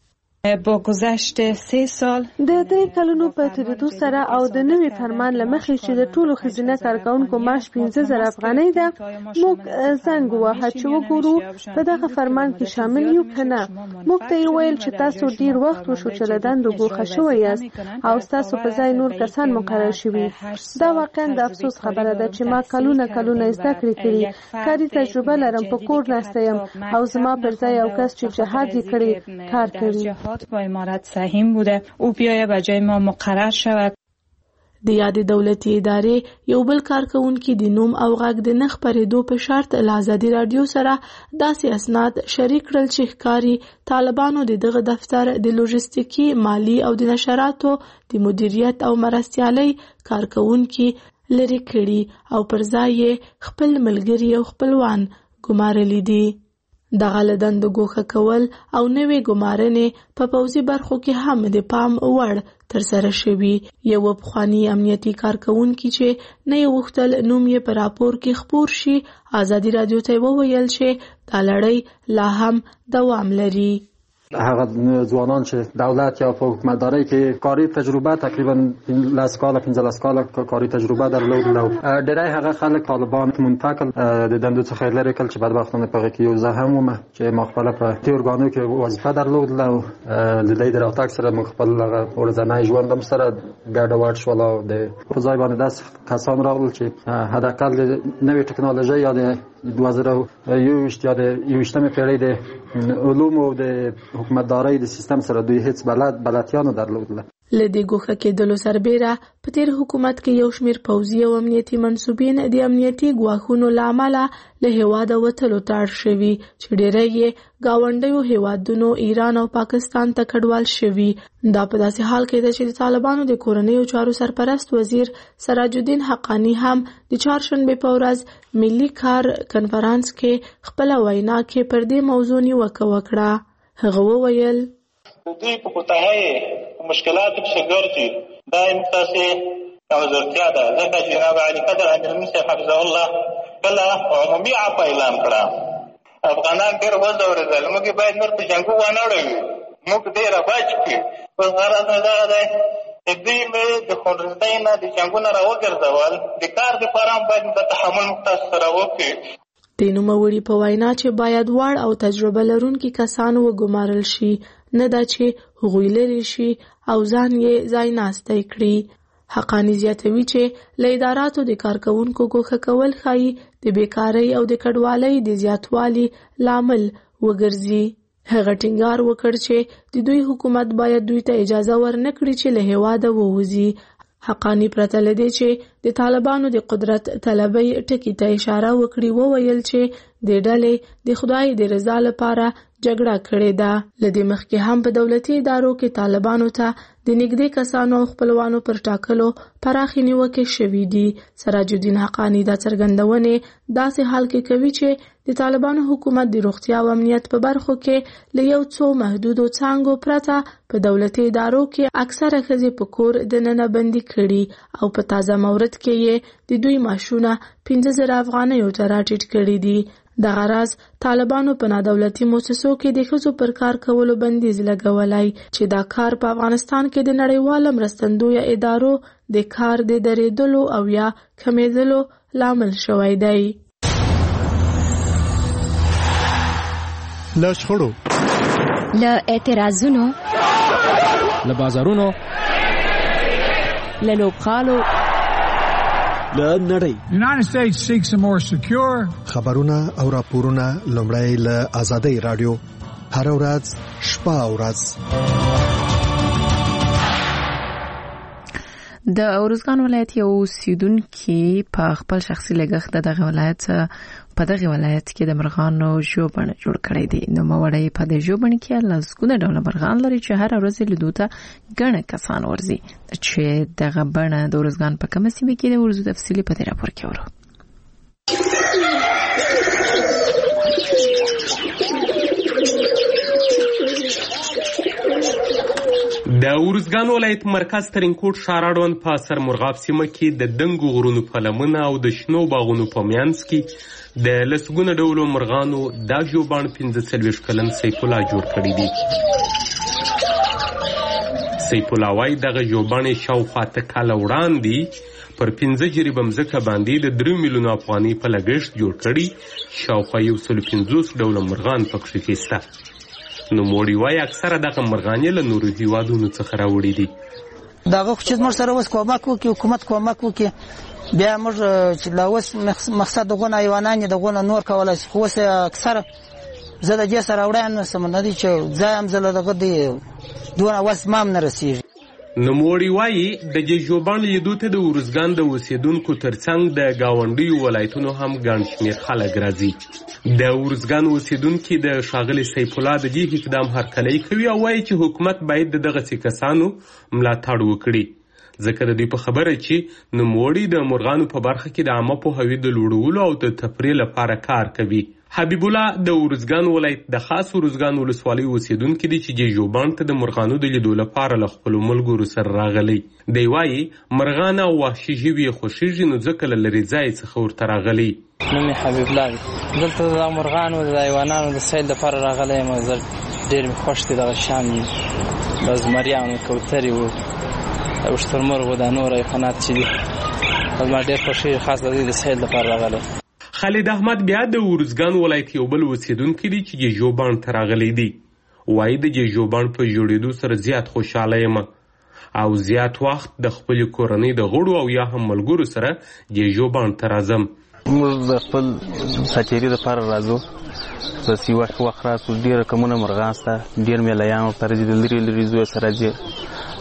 با گذشت 3 سال د 3 کلونو په تیریدو سره او د نوي فرمان لمخې چې د ټولو ښځینه کارکونکو معاش 15,000 افغانۍ ده موږ زنګ وواهه چې وګورو په دغه فرمان کې شامل یو که نه. موږ ته یې ویل چې تاسو ډیر وخت وشو چې له دندو ګوښه شوی یاست او ستاسو په ځای نور کسان مقرر شوي. دا واقعا د افسوس خبره ده چې ما کلونه زده کړې کړي، کاري تجربه لرم، په کور ناسته یم او زما پر ځای یو کس چې جهاد یې کړی کار کوي. با امارت سهیم بوده او بیایه به جای ما مقرر شود. د یادې دولتي ادارې یو بل کارکونکي د نوم او غږ د نه خپرېدو په شرط له ازادي رادیو سره داسې اسناد شریک کړل چې ښکاري طالبانو د دغه دفتر د لوژستیکي، مالی او د نشراتو د مدیریت او مرستیالۍ کارکونکي لرې کړي او پر ځای خپل ملګري او خپلوان ګمارلي دي. دغه له دندو ګوښه کول او نوې ګمارنې په پوځي برخو کې هم د پام وړ ترسره شوي. یو پخوانی امنیتي کارکونکي چې نه یې غوښتل نوم یې په راپور کې خپور شي ازادي رادیو ته وویل چې دا لړۍ لا هم دوام لري. هغه ځوانان چې دولت یا په حکومتدارۍ کې کاری تجربه تقریبا 15 کال کاری تجربه درلودل او ډېری هغه خلک طالبان منتقل د دندو څخه لري کله چې بدبختانه په کې یو زه هم ومه چې ما خپل په دې ارګانو کې وظیفه درلودل او د دې دراتک سره مخ خپل ورځنی ژوندم سره ګډوډ شول او د په ځای باندې داس کسان راغلل چې حداقل نوې ټکنالوژي یا د 2021 یا د 21مې پیړۍ د علوم او د حکومتدارۍ د سیستم سره دوی هیڅ بلدتیا نه درلودله. لدې ګوښه کېدلو سربېره په تیر حکومت کې یو شمېر پوځي او امنیتي منصوبین د امنیتي ګواښونو له امله له هېواده وتلو ته اړ شوي چې ډېری یې ګاونډیو هېوادونو ایران او پاکستان ته کډوال شوي. دا په داسې حال کې ده چې د طالبانو د کورنیو چارو سرپرست وزیر سراج الدین حقانی هم د چهارشنبې په ورځ ملي کار کنفرانس کې خپله وینا کې پر دې موضوع نیوکه وکړه. هغه وویل دوی په کوتاهۍ مشکلاتو کې ګرځي. دا امتاسي عذرتیا ده ځکه چې جناب علي قدر امیرمن صاحب حفظه الله کله عمومي عفو اعلان کړه. افغانان ډېر وځورېدل. موږ باید نور په جنګو ونه اړوي. موږ ډېر بچ کړي. اوس غرض مې دغه دی چې دوی مې د خونریزۍ نه د جنګونه راوګرځول. د کار دپاره هم باید د تحمل مختص سره وکړي. د نوموړي په وینا چې باید وړ او تجربه لرونکي کسان وګمارل شي، نه دا چې هغوی لرې شي او ځان یې ځای ناستی کړي. حقانی زیاتوي چې له اداراتو د کارکوونکو ګوښه کول ښایي د بیکارۍ او د کډوالۍ د زیاتوالي لامل وګرځي. هغه ټینګار وکړ چې د دوی حکومت باید دوی ته اجازه ورنکړي چې له هېواده ووځي. حقانی پرته له دې چې د طالبانو د قدرت طلبۍ ټکي ته اشاره وکړي وویل چې د ډلې د خدای د رضا لپاره جګړه کړې ده. له دې مخکې هم په دولتي ادارو کې طالبانو ته د نږدې کسانو او خپلوانو پر ټاکلو پراخې نیوکې شوې دي. سراج الدین حقانی دا څرګندونې داسې حال کې کوي چې د طالبانو حکومت د روغتیا او امنیت په برخو کې له یو څو محدودو څانګو پرته په دولتي ادارو کې اکثره ښځې په کور دننه بندي کړي او په تازه مورد کې یې د دوی معاشونه 15,000 افغانیو ته راټیټ کړي دي. دغه راز طالبانو په نادولتي مؤسسو کې د ښځو پر کار کولو بندیز لګولی چې دا کار په افغانستان کې د نړیوالو مرستندویه ادارو د کار د درېدلو او یا کمیدلو لامل شوی دی. له شخړو، له اعتراضونو، له بازارونو، له لوبغالو، له نړۍ. United States seeks a more secure. خبرونه او راپورونه لومړی له آزادۍ رادیو هر ورځ شپه او ورځ. د ارزګان ولایت یو اوسیدونکي په خپل شخصي لګښت دغه ولایت کې د مرغانو ژوبڼ جوړ کړی دی. نو موړی په دې ژوبڼ کې لسګونه ډوله مرغان لري چې هر ورځ لیدو ته ګڼه کسان ورځي. چې دغه بڼه د ارزګان په کومه سیمه کې د ورځو تفصیلي په دې راپور کې ورو. د ارزګان ولایت مرکز ترینکوټ ښار اړوند په سر مرغاب سیمه کې د دنګو غرونو په لمنه او د شنو باغونو په منځ کې د لسګونه ډولو مرغانو دا ژوبڼ 45 کلن سیف الله جوړ کړی دی. سیف الله وايي دغه ژوبڼ شاوخوا ته کاله وړاندې پر 15 جریبه مځکه باندې د 3 میلیونو افغانۍ په لګښت جوړ کړي. شاوخوا 150 ډوله مرغان پکې شته. نو موړي وايي اکثره دغه مرغان له نورو هیوادونو څخه راوړي دي. دغه خو چې موږ سره اوس کومک وکړي، حکومت کومک وکړي، بیا موږ چې لا اوس مقصد دغه حیوانان دغه نور کولای شي. خو اوس اکثره زه د دې سره وړاندې نسم، نه دي چې ځایم زه دغه دی دونه وس مام نه رسیږي. نوموړي وايي د دې ژوبڼ لیدو ته د ارزګان د اوسیدونکو ترڅنګ د ګاونډیو ولایتونو هم ګڼ شمېر خلک راځي. د ارزګان اوسیدونکي د ښاغلي سیف الله د دې اقدام هرکلی کوي او وایي چې حکومت باید د دغسې کسانو ملاتړ وکړي، ځکه د دوی په خبره چې نوموړي د مرغانو په برخه کې د عامه پوهاوي د لوړولو او د تفریح لپاره کار کوي. حبیب الله د ارزګان ولایت د خاص ارزګان ولسوالۍ اوسیدونکی دی چې ژوبڼ ته د مرغانو د لیدو لپاره له خپلو ملګرو سره راغلی. دی وایي مرغان او وحشي ژوي یې خوښېږي، نو ځکه له لرې ځای څخه ورته راغلی. نوم یې حبیب الله دی. دلته د مرغانو د حیوانانو د سیل لپاره راغلی یم. ډېر مې خوښ دی دغه شیان دي، د زمریانو، کوترې و او شترمرغ د نور حیوانات چې دي زما ډېر خوښېږي، خاص د دوی د سیل لپاره راغلی. خالد احمد بیا د ارزګان ولایت یو بل اوسیدونکی دی چې ژوبڼ ته راغلی دی. وایي د ژوبڼ په جوړېدو سره زیات خوشحاله یم او زیات وخت د خپلې کورنۍ د غړو او یا هم ملګرو سره ژوبڼ ته راځم. موږ د خپل ساتیري لپاره راځو، بس یو وخت راسو ډېر کمونه مرغان شته، ډېر میلیان ورته راځي، د لرې لرې ځایو څخه راځي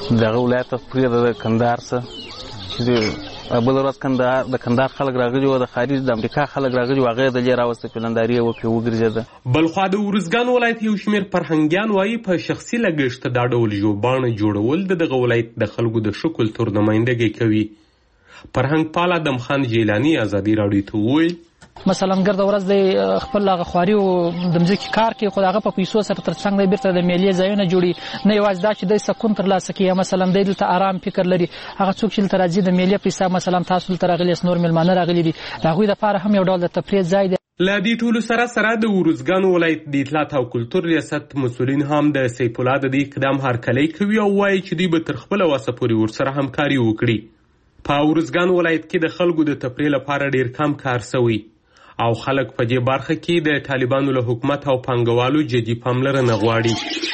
دغه ولایت پرې د کندهار څخه بل ورځ د کندهار خلک راغلي وو، د خارج د امریکا خلک راغلي وو، هغه د لې راوسته پلنداري وکړي وګرځېده. بلخوا د ارزګان ولایت یو شمېر فرهنګیان وایي په شخصي لګښت دا ډول ژوباڼه جوړول د دغه ولایت د خلکو د ښه کلتور نمایندګي کوي. فرهنګ پال ادم خان جیلاني ازادي راډیو ته وویل مثلا ګرد ورځ د خپل هغه خواري او د مځکې کار کوي، خو هغه په پیسو سره ترڅنګ دی بیرته د میلې ځایونه جوړي، نه یوازې دا چې د سکون ترلاسه کوي، مثلا دی دلته آرام فکر لري. هغه څوک چې دلته راځي د میلې پیسه مثلا تاسو دلته راغلي نور میلمانه راغلي دي، د هغوی دپاره هم یو ډول د تفریح ځای دی. له دې ټولو سره د ارزګان ولایت د اطلاعات او کلتور ریاست مسؤلین هم د سیف الله د دې اقدام هرکلی کوي او وایي چې دوی به تر خپله وسه پورې ورسره همکاري وکړي. په ارزګان ولایت کې د خلکو د تفریح لپاره ډیر کم کار سوی او خلک په دې برخه کې د طالبانو له حکومت او پانګوالو جدي پاملرنه غواړي.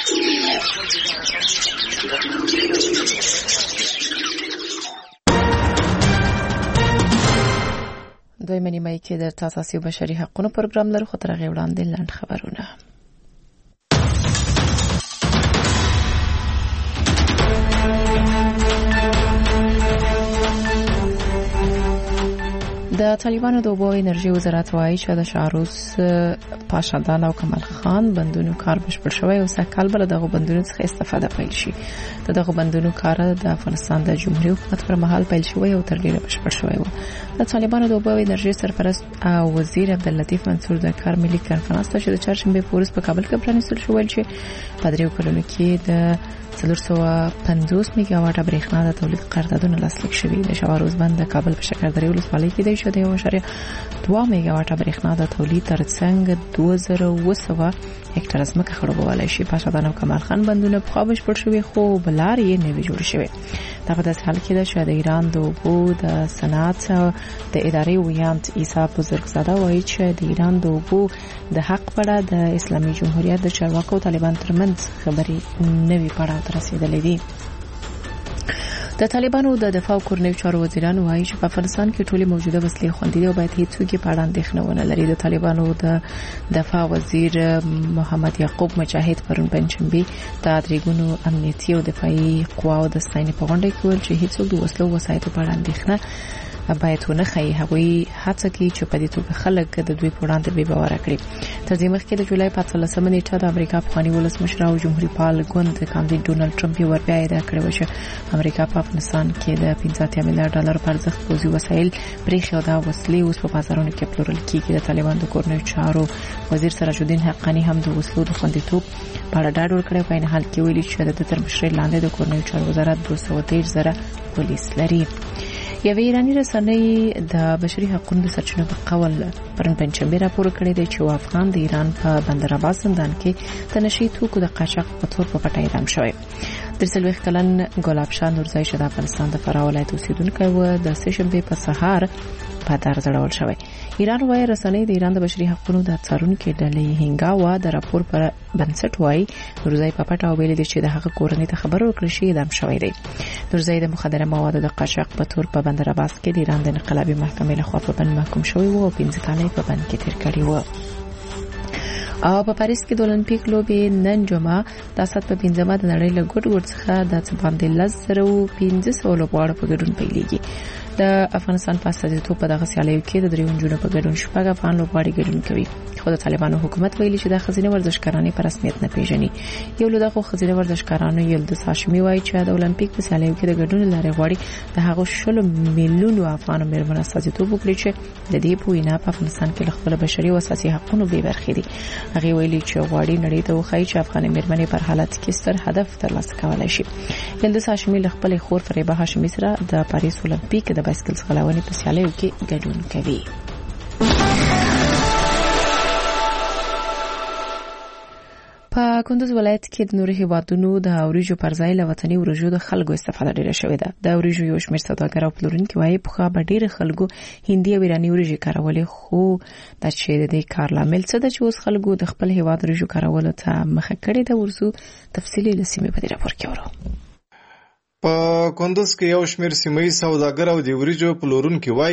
دویمه نیمه کې د اساسي بشري حقوقو پروګرام لرو، خو تر هغې وړاندې لنډ خبرونه. د طالبانو د اوبو انرژي وزارت وایي چې د شاهروز پاشادان او کمال خان بندونو کار بشپړ شوی او سږ بل دغه بندونو څخه استفاده پیل شي. دغه بندونو کار د افغانستان د جمهوریت حکومت پر مهال پیل شوی او تر ډیره بشپړ شوی و. د طالبانو د اوبو انرژي سرپرست او وزیر عبداللطیف منصور د کار ملي کنفرانس ته چې د چهارشنبه په ورځ په کابل کې پرانیستل شو ویل چې په 3 کلونو کې د 450 میگاواټه برېښنا د تولید قراردادونه لاسلیک شوي. د شاهروز بند د کابل په شکردرې ولسوالۍ کې دی چې د 1.2 میگاواټه برېښنا د تولید ترڅنګ 2200 هکټاره ځمکه خړوبولی شي. پاشادان او کمال خان بندونه پخوا بشپړ شوي خو بلار یې نوي جوړ شوي. دا په داسې حال کې ده چې د ایران د اوبو د صنعت د ادارې ویاند عیسی بزرګزاده وایي چې د ایران د اوبو د حق په اړه د اسلامي جمهوریت د چارواکو او طالبان ترمنځ خبرې نوي پړاو ته رسېدلې دي. د طالبانو د دفاع او کورنیو چارو وزیران وایي چې په افغانستان کې ټولې موجوده وسلې خوندي دي او باید هیڅوک یې په اړه اندېښنه ونه لري. د طالبانو د دفاع وزیر محمد یعقوب مجاهد پرون پنجشنبه د درېګونو امنیتي او دفاعي قواو د ستاینې په غونډه کې ویل چې هیڅوک د وسلو وسایطو په اړه اندېښنه باید ونه ښیي. هغوی هڅه کوي چې په دې توګه خلک د دوی په وړاندې بې باوره کړي. تر دې مخکې د جولای 15 نیټه د امریکا پخواني ولسمشر او جمهوریت پال ګوند کاندید ډونالډ ټرمپ یې وربیا ادعا کړې وه چې امریکا په افغانستان کې د 15 میلیارډ ډالر په ارزښت پوځي وسایل پرېښي او دا وسلې اوس په بازارونو کې پلورل کېږي. د طالبان د کورنیو چارو وزیر سراج الدین حقانی هم د وسلو د خوندیتوب په اړه ډاډ ورکړی. په عین حال کې ویلي چې د تر مشرۍ لاندې د کورنیو چارو وزارت 213,000 پولیس لري. یوه ایرانی رسنۍ د بشري حقوقو د سرچینو په قول پرون پنجشنبه راپور کړی دی چې افغان د ایران په بندر عباس زندان کې د نشي توکو د قاچاق په تور په پټه اعدام شوی. 43 کلن ګلاب شاه نورزای چې د افغانستان د فراه ولایت اوسیدونکی و د سهشنبه په سهار په دار ځړول شوی. ایران وایي رسنۍ د ایران د بشري حقوقو د څارونکو ډلې هنګاوا د راپور پر بنسټ وایي نورزای په پټه ویلي دی چې د هغه کورنۍ ته خبر ورکړل شي اعدام شوی دی. نورزای د مخدره موادو د قاچاق په تور په بندر عباس کې د ایران د انقلابي محکمې لخوا په بند محکوم شوی و او 15 کاله په بند کې تیر کړی و. او په پاریس کې د اولمپیک لوبې نن جمعه د سات په 15مه د نړۍ له ګډ څخه د باندې 1500 لوبغاړو په ګډون پیلېږي. د افغانستان په استازیتوب په دغه سیالیو کې د 3 جنونو په ګډون شپږ افغان لوبغاړي ګډون کوي. خو د طالبانو حکومت ویلي چې د خزینه ورزشکارانو په رسمیت نه پیژني. یو له دغه خزینه ورزشکارانو یلدوس هاشمي وایي چې د اولمپیک په سیالیو کې د ګډون لارې غواړي د هغو 10 میلیونو افغان مېرمنو استازیتوب وکړي چې د دې په وینا په افغانستان کې خپل بشري او اساسي حقوقو به برخې دي. هغه ویلي چې غواړي نړۍ ته وښایي چې افغان مېرمنې پر حالت کې ستر هدف ترلاسه کولای شي. یلدوس هاشمي له خپل خور فریبه هاشمي سره د پاریس اولمپیک د بایسکل ځغلونې په سیالیو کې ګډون کوي. په کندوز ولایت کې د نورو هیوادونو د اوریجو پر ځای له وطني اوریجو د خلکو استفاده ډیره شوې ده. د اوریجو یو شمېر سوداګر او پلورونکي وایي پخوا به ډېر خلکو هندي او ایراني اوریجې کارولې، خو د چې د دې کار لامل څه ده چې اوس خلکو د خپل هیواد اوریجو کارولو ته مخه کړې ده. ورسو تفصیلي له سیمې په دې راپور کې ورو. په کندوز کې یو شمېر سیمه‌ییز سوداګر او د اوریجو پلورونکي وایي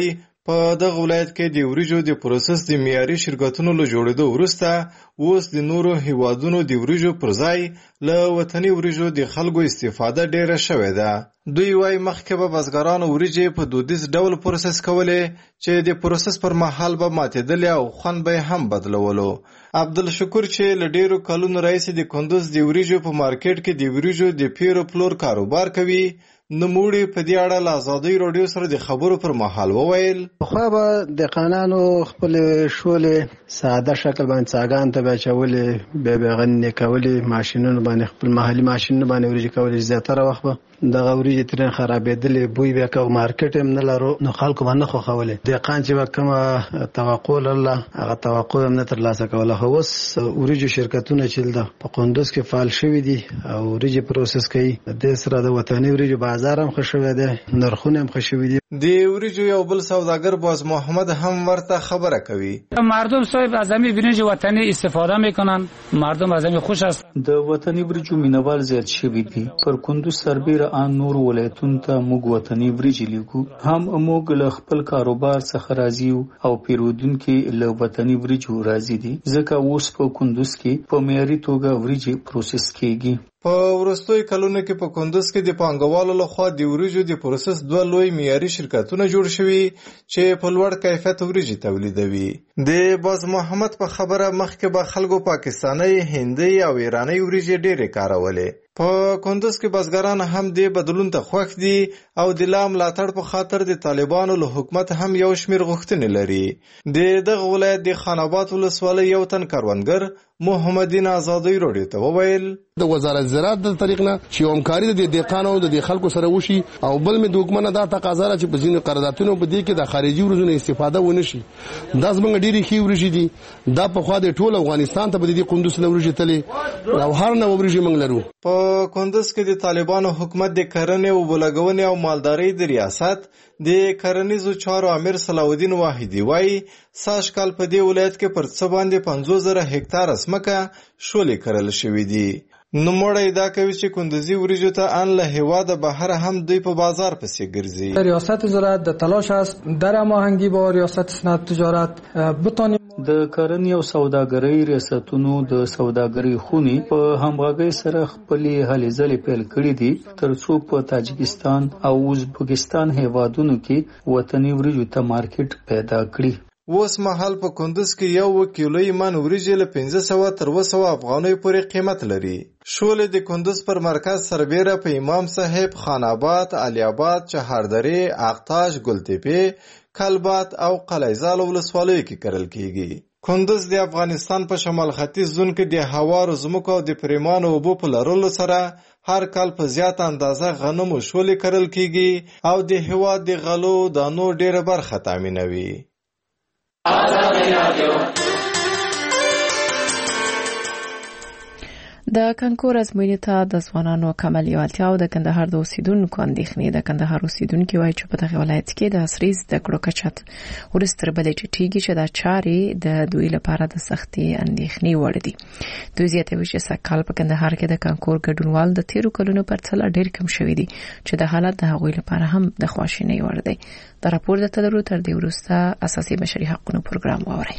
په دغه ولایت کې د وریجو د پروسس د معیاري شرکتونو له جوړېدو وروسته اوس د نورو هیوادونو د وریجو پر ځای له وطني وریجو د خلکو استفاده ډیره شوې ده. دوی وايي مخکې به بزګرانو وریجې په دودیز ډول پروسس کولې چې د پروسس پر مهال به ماتېدلې او خوند به هم بدلولو. عبدالشکور چې له ډیرو کلونو راهیسې د کندوز د وریجو په مارکیټ کې د وریجو د پیرو پلور کاروبار کوي، نوموړي په دې اړه له ازادۍ راډیو سره د خبرو پر مهال وویل خو به دهقانانو خپل شولې ساده شکل باندې څاګان ته بچولې به غنې کولې، ماشینونو باندې خپل محلي ماشینونو باندې وریجې کولې. زیاتره وخت به دغه وریجې ترې خرابېدلې، بوی به کو مارکیټ هم نه لرو، نو خلکو باندې خو خولې دهقان چې کومه توقع لرله هغه توقع هم نه ترلاسه کوله. خو اوس وریجو شرکتونه چې د په کندوز کې فعال شوي دي او وریجې پروسس کوي، د سره د وطني وریجو بازار هم ښه شوی دی، نرخونه هم ښه شوي دي. د وریجو یو بل سوداګر باز محمد هم ورته خبره کوي. مردم صاحب از همین برنج وطنی استفاده میکنن، مردم از همین خوش است. د وطني وریجو مینوال زیات شوي دي. پر کندوز سربیره ان نور ولایتونو ته موږ وطني وریجې لیکو، هم موږ له خپل کاروبار څخه راځي او پیرودونکي له وطني وریجو راځي دي، ځکه اوس په کندوز کې په معیاري توګه وریجې پروسس کیږي. په وروستیو کلونو کې په کندوز کې د پانګوالو لخوا د وریجو د پروسس 2 لوی معیاري شرکتونه جوړ شوي چې په لوړ کیفیت وریجې تولیدوي. د باز محمد په خبره مخکې به خلکو پاکستاني، هندي او ایراني وریجې ډېرې کارولې. په کندوز کې بزګران هم د بدلون ته خوښ دي او د لا ملاتړ په خاطر د طالبانو له حکومت هم یو شمېر غوښتنې لري. د دغه ولایت د خان آباد ولسوالۍ یو تن کروندګر محمدین ازادۍ راډیو ته وویل د وزارت زراعت د طریق نه چې همکاري د دهقانو د خلکو سره وشي، او بل مې د حکومت دا تقاضا چې په ځینو قراردادونو په دې کې د خارجي ورزونو استفاده ونه شي. دا زموږ ډېری ښې وریجې دي، دا په خوا د ټول افغانستان ته په دې کندوز نه وریجې تلې او هر نوع وریجې موږ لرو. په کندوز کې د طالبانو حکومت د کرنې او بلګونې او مالدارۍ د ریاست د کرنیزو چارو امیر صلاح الدین واحدی وايي ساش کال په دې ولایت کې پر څه باندې 50,000 هکتار ځمکه شولې کرل شوې دي. نوموړی دا کوي چې کندوزي وریجو ته ان له هیواده بهر هم دوی په بازار پسې ګرځي. ریاست زراعت د تلاش است در هماهنگی با ریاست صنعت تجارت بتانیم د کرنې او سوداګرۍ ریاستونو د سوداګرۍ خونې په همغږۍ سره خپلې هلې ځلې پیل کړې دي ترڅو په تاجکستان او ازبکستان هیوادونو کې وطني وریجو ته مارکیټ پیدا کړي. اوس مهال په کندوز کې یو کیلو ایمان وریجې له 500 تر 200 افغانۍ پورې قیمت لري. شولې د کندوز پر مرکز سربیره په امام صاحب، خان آباد، علی آباد، چهاردری، اقتاش، ګلتپې، کلبات او قلعه‌زال ولسوالیو کې کرل کیږي. کندوز د افغانستان په شمال ختیځ زون کې د هوارو ځمکو او د پریمانو اوبو په لرلو سره هر کال په زیات اندازه غنم او شولې کرل کیږي او د هیواد د غلو دانو ډیره برخه تامینوي. د کانکور ازموینې ته د ځوانانو کم لیوالتیا او د کندهار د اوسیدونکو اندېښنې. د کندهار اوسیدونکو وایي چې په دغه ولایت کې د عصري زده کړو کچه ورستر بلې ټیټیږي چې دا چارې د دوی لپاره د سختي اندېښنې وړ دي. دوی زیاتوي چې سږکال په کندهار کې د کانکور ګډونوال د تیرو کلونو په پرتله ډېر کم شوي دي چې د حالت د هغوی لپاره هم د خواشینۍ وړ دی. د راپور د تدرو تر دې وروسته اساسي بشري حقوقو پروګرام واورئ.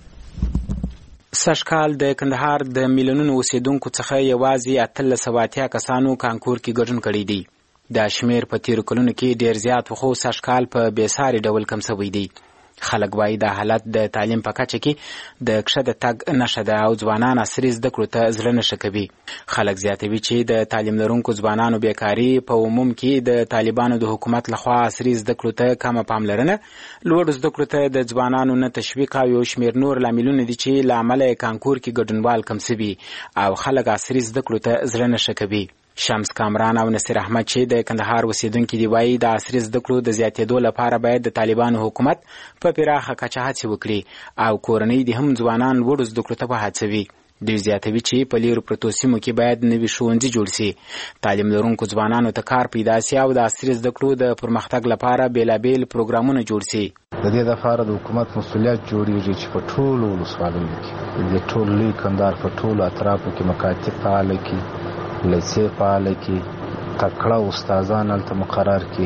سږکال د کندهار د میلیونونو اوسیدونکو څخه یوازې 1380 کسانو کانکور کې ګډون کړی دی. دا شمیر په تیرو کلونو کې ډیر زیات خو سږکال په بېساري ډول کم شوی دی. خلک وایي دا حالت د تعلیم په کچه کې د کښته تګ نښه ده او ځوانان عصري زده کړو ته زړه نه ښه کوي. خلک زیاتوي چې د تعلیم لرونکو ځوانانو بیکاري په عموم کې د طالبانو د حکومت لخوا عصري زده کړو ته کمه پاملرنه، لوړو زده کړو ته د ځوانانو نه تشویق او یو شمېر نور لاملونه دي چې له امله کانکور کې ګډونوال کم شوي او خلک عصري زده کړو ته زړه نه ښه کوي. شمس کامران او نصیر احمد چې د کندهار اوسیدونکي دي وایي د عصري زده کړو د زیاتېدو لپاره باید د طالبانو حکومت په پراخه کچه هڅې وکړي او کورنۍ دې هم ځوانان لوړو زده کړو ته وهڅوي. دوی زیاتوي چې په لیرو پرتو سیمو کې باید نوي ښوونځي جوړ سي، تعلیم لرونکو ځوانانو ته کار پیدا سي او د عصري زده کړو د پرمختګ لپاره بېلابېل پروګرامونه جوړ سي. د دې لپاره د حکومت مسؤلیت جوړیږي چې په ټولو ولسوالیو کې د ټول لوی کندهار په ټولو اطرافو کې مکاتب فعاله کړي، لیسې فعاله کړي، تکړه استادان هلته مقرر کړي،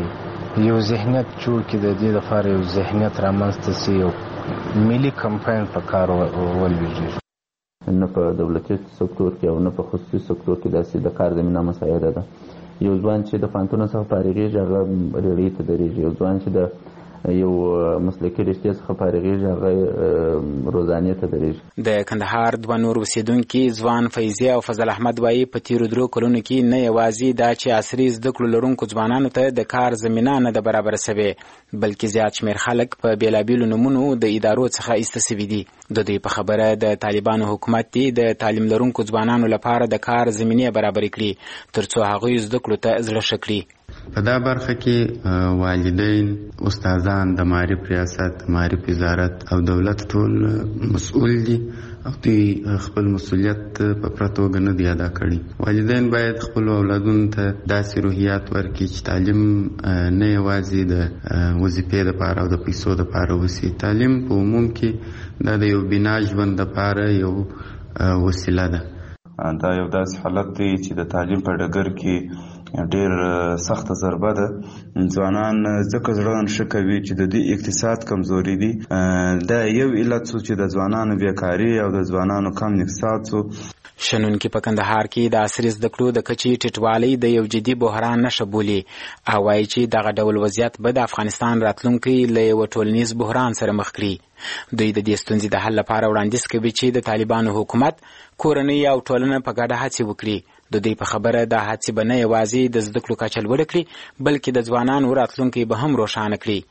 یو ذهنیت جوړ کړي، د دې لپاره یو ذهنیت رامنځته شي، یو ملي کمپاین په کار ولویږي. نه په دولتي سکتور کې او نه په خصوصي سکتور کې داسې د کار زمینه مساعده ده. یو ځوان چې د پوهنتون څخه فارغېږي هغه ریړۍ ته درېږي، یو ځوان چې د یو مسلکي رشتې څخه فارغېږي هغه روزانې ته درېږي. د کندهار دوه نور اوسېدونکي ځوان فیضي او فضل احمد وایي په تېرو 3 کلونو کې نه یوازې دا چې عصري زده کړو لرونکو ځوانانو ته د کار زمینه نه ده برابره سوې، بلکې زیات شمېر خلک په بېلابېلو نومونو د ادارو څخه ایسته سوي دي. د دوی په خبره د طالبانو حکومت دی د تعلیم لرونکو ځوانانو لپاره د کار زمینې برابرې کړي تر څو هغوی زده کړو ته زړه ښه کړي. په دا برخه کې والدین، استادان، د معارف ریاست، معارف وزارت او دولت ټول مسؤل دي او دوی خپل مسؤلیت په پوره توګه نه دی ادا کړی. والدین باید خپل اولادونو ته داسې روحیات ورکړي چې تعلیم نه یوازې د وظیفې لپاره او د پیسو لپاره وسي. تعلیم په عموم کې دا د یو بنا ژوند لپاره یو وسیله ده. دا یو داسې حالت دی چې د تعلیم په ډګر کې ډیر سخت ضربه ده. ځوانان ځکه زړه نشه کوي چې د دې اقتصاد کمزوري دي. دا یو علت څو چې د ځوانانو بیکاري او د ځوانانو کم نفسات څو. شنونکي په کندهار کې د عصري زده کړو د کچې ټیټوالی د یو جدي بحران نښه بولي او وایي چې دغه ډول وضعیت به د افغانستان راتلونکی له یو ټولنیز بحران سره مخ کړي. دوی د دې ستونزې د حل لپاره وړاندیز کوي چې د طالبانو حکومت کورنۍ او ټولنه په ګډه هڅې وکړي. د دوی په خبره دا هڅې به نه یوازې د زده کړو کچه لوړه کړي بلکې د ځوانانو راتلونکی به هم روښانه کړي.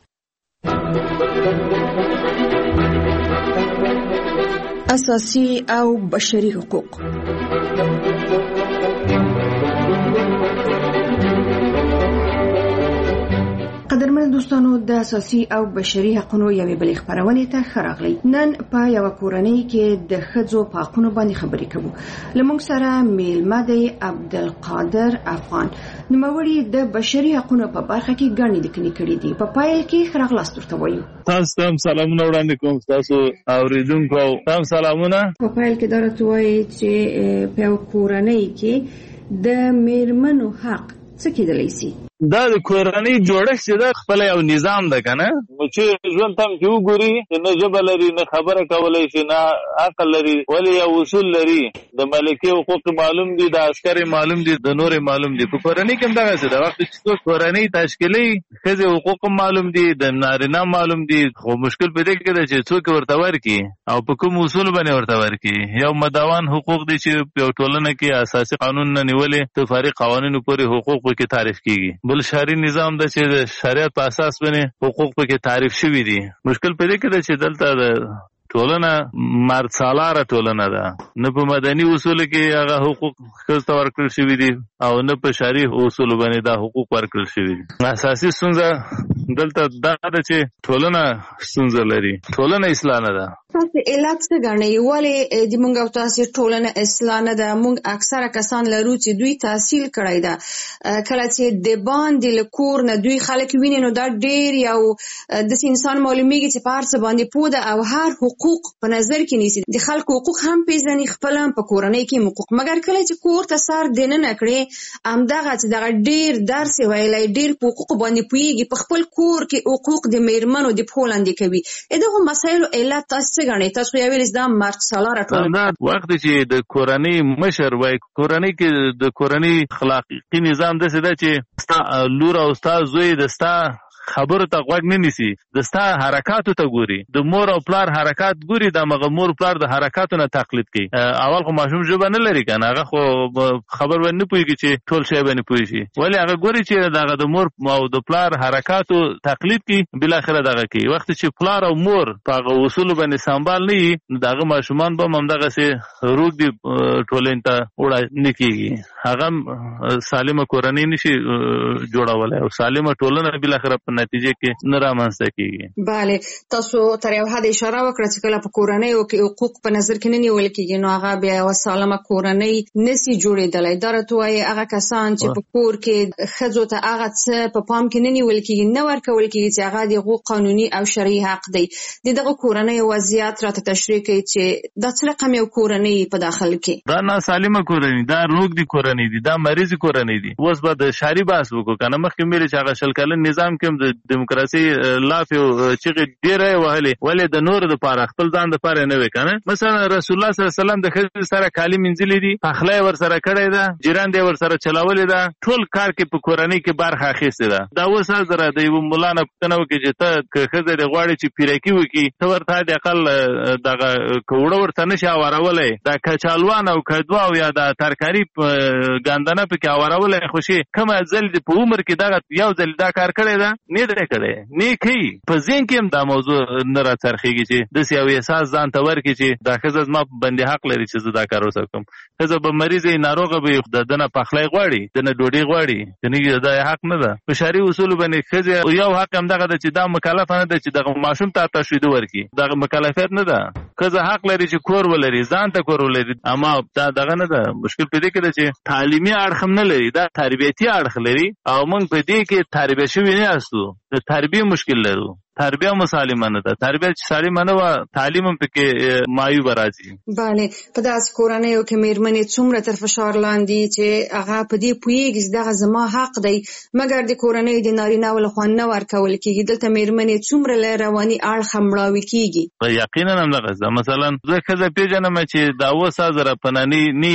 اساسي او بشري حقوق. قدرمن دوستانو، د اساسي او بشري حقوقو یوې بلې خبرونه ته ښه راغلی. نن په یو کورنۍ کې د ښځو په حقوقو باندې خبرې کوو. لمونږ سره میلمه دی عبدالقادر افغان، نوموړی د بشري حقوقو په برخه کې ګڼې لیکنې کړې دي. په پایل کې ښه راغلاست ورته وایو. تاسو ته سلامونه وړاندې کوم، تاسو اوریدونکو ته سلامونه. په پایل کې دا راته وایي چې په یو کورنۍ کې د میرمنو حق څه کېدلی شي؟ دا د کورنۍ جوړښت چې دا خپل یو نظام ده کنه، چې ژوند تم کې وګوري نه ژبه لري نه خبره کولای شي نه عقل لري، ولی یو اصول لري. د ملکي حقوق معلوم دي، د عسکر معلوم دي، د نور معلوم دي. په کورنۍ کې هم دغه څه ده. وخت چې کورنۍ تشکیلي ښځې حقوق معلوم دي، د نارینه معلوم دي، خو مشکل په دې کې ده چې څوک ورته ورکړي او په کوم اصول باندې ورته ورکړي. یو مداوان حقوق دي چې په ټولنه کې اساسي قانون نه نیولې ته فارغ قوانینو پورې حقوق کې تعریف کیږي. بل شهري نظام د چې د شریعت په اساس باندې حقوق پکې تعریف شوي دي. مشکل په دې کې ده چې دلته د ټولنه مرد سالاره ټولنه ده، نه په مدني اصول کې هغه حقوق ښځو ته ورکړل شوي دي او نه په شرعي اصول باندې دا حقوق ورکړل شوي دي. اساسي ستونزه دلته دا ده چې ټولنه ستونزه لري، ټولنه اصلاح نه ده. تاسو علت څه ګڼئ؟ ولې د موږ او تاسو ټولنه اصلاح نه ده؟ موږ اکثره کسان لرو چې دوی تحصیل کړی ده، کله چې د باندې له کور نه دوی خلک ویني نو دا ډېر یو داسې انسان معلومیږي چې په هر څه باندې پوه ده او هر حقوق په نظر کې نیسي. د خلکو حقوق هم پیژني، خپل هم په کورنۍ کې حقوق، مګر کله چې کور ته سر دننه کړي همدغه چې دغه ډېر درس ویلی، ډېر په حقوقو باندې پوهېږي، په خپل کور کې حقوق د میرمنو د پښو لاندې کوي. دغو مسایلو علت تاسو څه ګڼئ؟ تاسو خو یې ویل دا مرد سالاره ټولنه. وخت چې د کورنۍ مشر وای، کورنۍ کې د کورنۍ اخلاقي نظام داسې ده چې ستا لور او ستا زوی د ستا خبرو ته غوږ نه نیسي، د ستا حرکاتو ته ګوري. د مور او پلار حرکات ګوري، د مغه مور پلار د حرکاتو نه تقلید کوي. اول خو ماشوم ژبه نه لري کنه، هغه خو خبر باندې نه پوهیږي چې ټول شی باندې پوهی شي، ولی هغه ګوري چې دغه د مور او د پلار حرکاتو تقلید کوي، بل اخره دغه کوي. وخت چې پلار او مور په هغه اصول باندې سمبال نه وي، دغه ماشومان به هم دغه سي روغ دي ټولنې ته وړا نه کیږي. هغه سالمه کورنۍ نشي جوړولای او سالمه ټولنه بل اخره نتیجه کې نه رامنځته کیږي. بله، تاسو تر یو حد اشاره وکړه چې کله په کورنیو کې حقوق په نظر کې نه نیول کیږي نو هغه بیا یو سالمه کورنۍ نسی جوړېدلی. دا راته وایي هغه کسان چې په کور کې ښځو ته هغه څه په پام کې نه نیول کیږي، نه ورکول کیږي چې هغه د هغو قانوني او شرعي حق دی. د دغه کورنۍ وضعیت راته تشریح کوي چې دا څه رقم یو کورنۍ په داخل کې؟ دا ناسالمه کورنۍ، دا روغ دي کورنۍ کورنۍ دي دا مریض کورنۍ دي. اوس به د شاری باس وکړو کنه مخکې مې چې هغه شل کلن نظام کې د دیموکراسي لاف چې ډیره وهلې ولې د نور د پاره خپل ځان د پاره نه وکنه. مثلا رسول الله صلی الله علیه وسلم د خځې سره کالی منځلې دي پخلای ور سره کړی دا جیران دی ور سره چلاولې دا ټول کار کې په کورنۍ کې برخه اخیسته ده. دا اوس حاضر دی یو مولانا پتنو کې چې ته خځې د غواړي چې پیرکی وکي ته ورته د اقل دغه کوړه ورته نشه اورولې دا کچالوان او کدوا او یا د ترکاری ګاندنه په کې اورولې خوشي کومه ځل په عمر کې دا یو ځل دا کار کړی دا نه درې کړی نه کوي په ځین کې دا موضوع نه را څرخيږي چې د سیاوي احساس ځان ته ورکړي چې دا خزه ما باندې حق لري چې زه دا کار وکم. خزه به مریض ناروغه به د دنه پخلای غواړي دنه ډوډۍ غواړي دنه دا حق نه ده. په شری اصول باندې خزه یو حق هم دغه چې دا مکلف نه ده چې دغه ماشوم ته تشوید ورکړي دغه مکلفیت نه ده. خزه حق لري چې کور ولري ځان ته کور ولري اما دا دغه نه ده. مشکل پدې کې ده چې تعلیمي اړخ نه لري دا تربیتي اړخ لري او موږ په دې کې تربیه شوی نه یاستو د تربیه مشکل لرو. تربیه مسالمه نه ده تربیه چې سالمه نه و تعلیم هم پکې مایو برازي. bale په داس کورنیو کې میرمنې څومره تر فشار لاندې چې هغه په دې پویږي دغه زما حق دی مګر د کورنۍ د نارینه ول خو نه ورکول کیږي دلته میرمنې څومره له رواني اړخ مړاوي کیږي. یقینا هم دغه مثلا زه خزه پیژنم چې دا 2000 پنانی نی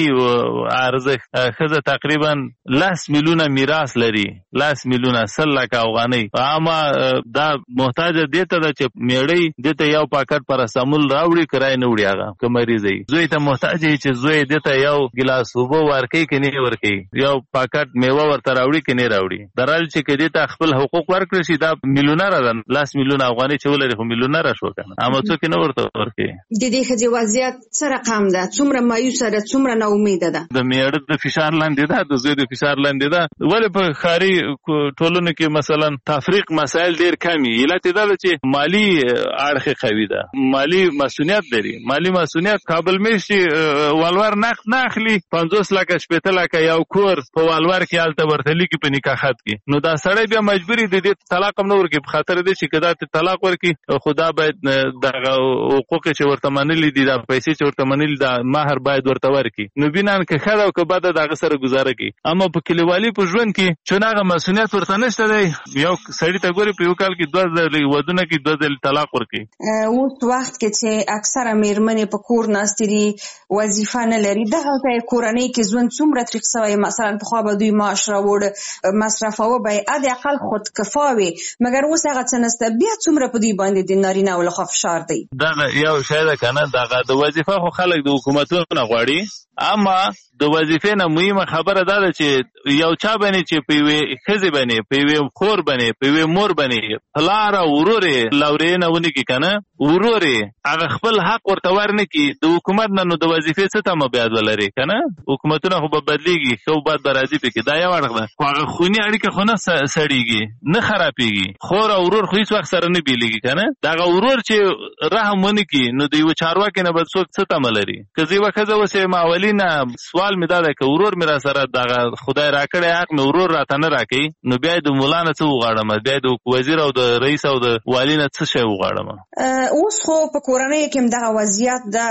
ارزښت خزه تقریبا 10 میلیونه میراث لري 10 میلیونه 100 لک افغانۍ اما دا محتاج دیته دا چې میړی دیته یو پاکټ پر سمول راوړي کرای نه وړي هغه کمریزي زوی ته محتاج چې زوی دیته یو ګلاس وبو ورکي کني ورکي یو پاکټ میوه ورته راوړي کني راوړي درال چې کې دیته خپل حقوق ورکړي شي دا میلیونر ده 10 میلیون افغاني چې ولري خو میلیونر شو کنه اما څوک نه ورته ورکي. د دې خځې وضعیت څه رقم ده څومره مایوسه ده څومره نا امید ده د میړه د فشار لاندې ده د زوی د فشار لاندې ده ولې په خاري ټولنه کې مثلا تفریق مسائل ډیر کمی علت ده چې مالی اړخ قوي ده مالی مسؤلیت لري مالی مسؤلیت قابل میشي والور نقد نه اخلي 50 لک 70 لک یو کور په والور کې الته ورتلی کې په نکاح خط کې نو دا سړی بیا مجبوری د دې طلاق هم نور کې په خاطر دې چې کدا ته طلاق ورکی خدا باید د حقوق چې ورته منلي دي د پیسې چې ورته منلي د مہر باید ورته ورکی نو بینان کې خدا او کبه دغه سره گزاره کی اما په کلیوالي په ژوند کې چونغه مسؤلیت ورته نشته دی یو سړی ته ګوري په یو کال کې 2000 ودونه کې 2000 طلاق ورکی اوس وخت کې چې اکثره میرمنې په کور ناستې دي وظیفه نه لري دغه کورنۍ کې ژوند څومره تریخ شوی مثلا په خو به دوی معاش راوړ مصرف او به د اقل خودکفا وي مګر اوس هغه څه نسته بیا څومره په دوی باندې د نارینه ول خو فشار دی دا یو شی ده کنه دغه د وظیفه خو خلک د حکومتونو غواړي اما د وظیفې نه مهمه خبره ده چې یو چا باندې چې په وی خزي باندې په وی خور باندې په وی مور باندې پلار او ورور لورینه ونی کی کنه ورور هغه خپل حق ورته ورنه کی د حکومت نه نو د وظیفې څه ته مبياد ولري کنه حکومتونه خو به بدلیږي خو بعد برازي پکې دا یو اړه ده هغه خونی اړیکه خو نه سړیږي نه خرابېږي خور او ورور خو هیڅ وخت سره نه بیلېږي کنه دا ورور چې رحم ونی کی نو د یو چارواکي نه بل څوک څه ته ملري کزي وکزه وسه ماولینا سوال می دا ده که ورور می را سره دغه خدای راکړی حق نو ورور راته نه راکړي نو بیا د مولانا څه وغواړم بیا د وزیر او د رئیس او د والی نه څه شی وغواړم اوس خو په کورنۍ کې دغه وضعیت ده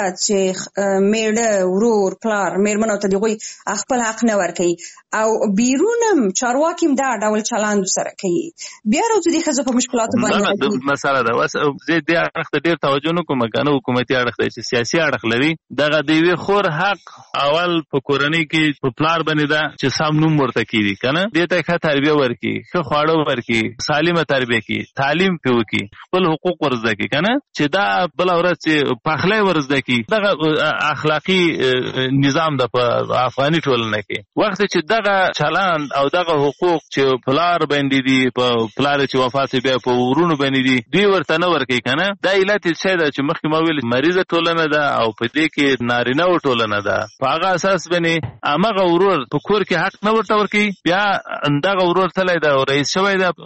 چې میړه ورور پلار میرمنو ته دغوی خپل حق نه ورکړي او بیرونم چارواکي دا ډول چلند سره کوي بیا راځي د خزه په مشکلاتو باندې مسله ده وس زه د اړخ ته ډیر توجه نه کوم کنه حکومتي اړخ ته چې سیاسي اړخ لري دغه دی خور حق اول په کورنۍ کې په پلار باندې دا چې سام نوم ورته کیږي کنه دې ته ښه تربیه ورکي ښه خواړه ورکي سالمه تربیه کی تعلیم پیوکي خپل حقوق ورزده کی کنه چې دا بل اورات چې پخلای ورزده کی دغه اخلاقی نظام د افغاني ټولنه کې وخت چې دغه چلند او دغه حقوق چې پلار باندې دي په پلار چې وفات بیا په ورونو باندې دي دوی ورته نه ورکي کنه دا علت څه ده چې مخکې ما ویل مریضه ټولنه ده او په دې کې نارینه و ټولنه ده په هغه اساس باندې امغه ورور په کور کې حق نه ورته ورکي بیا دغه ورور تلای دا رئیس شوی دا حق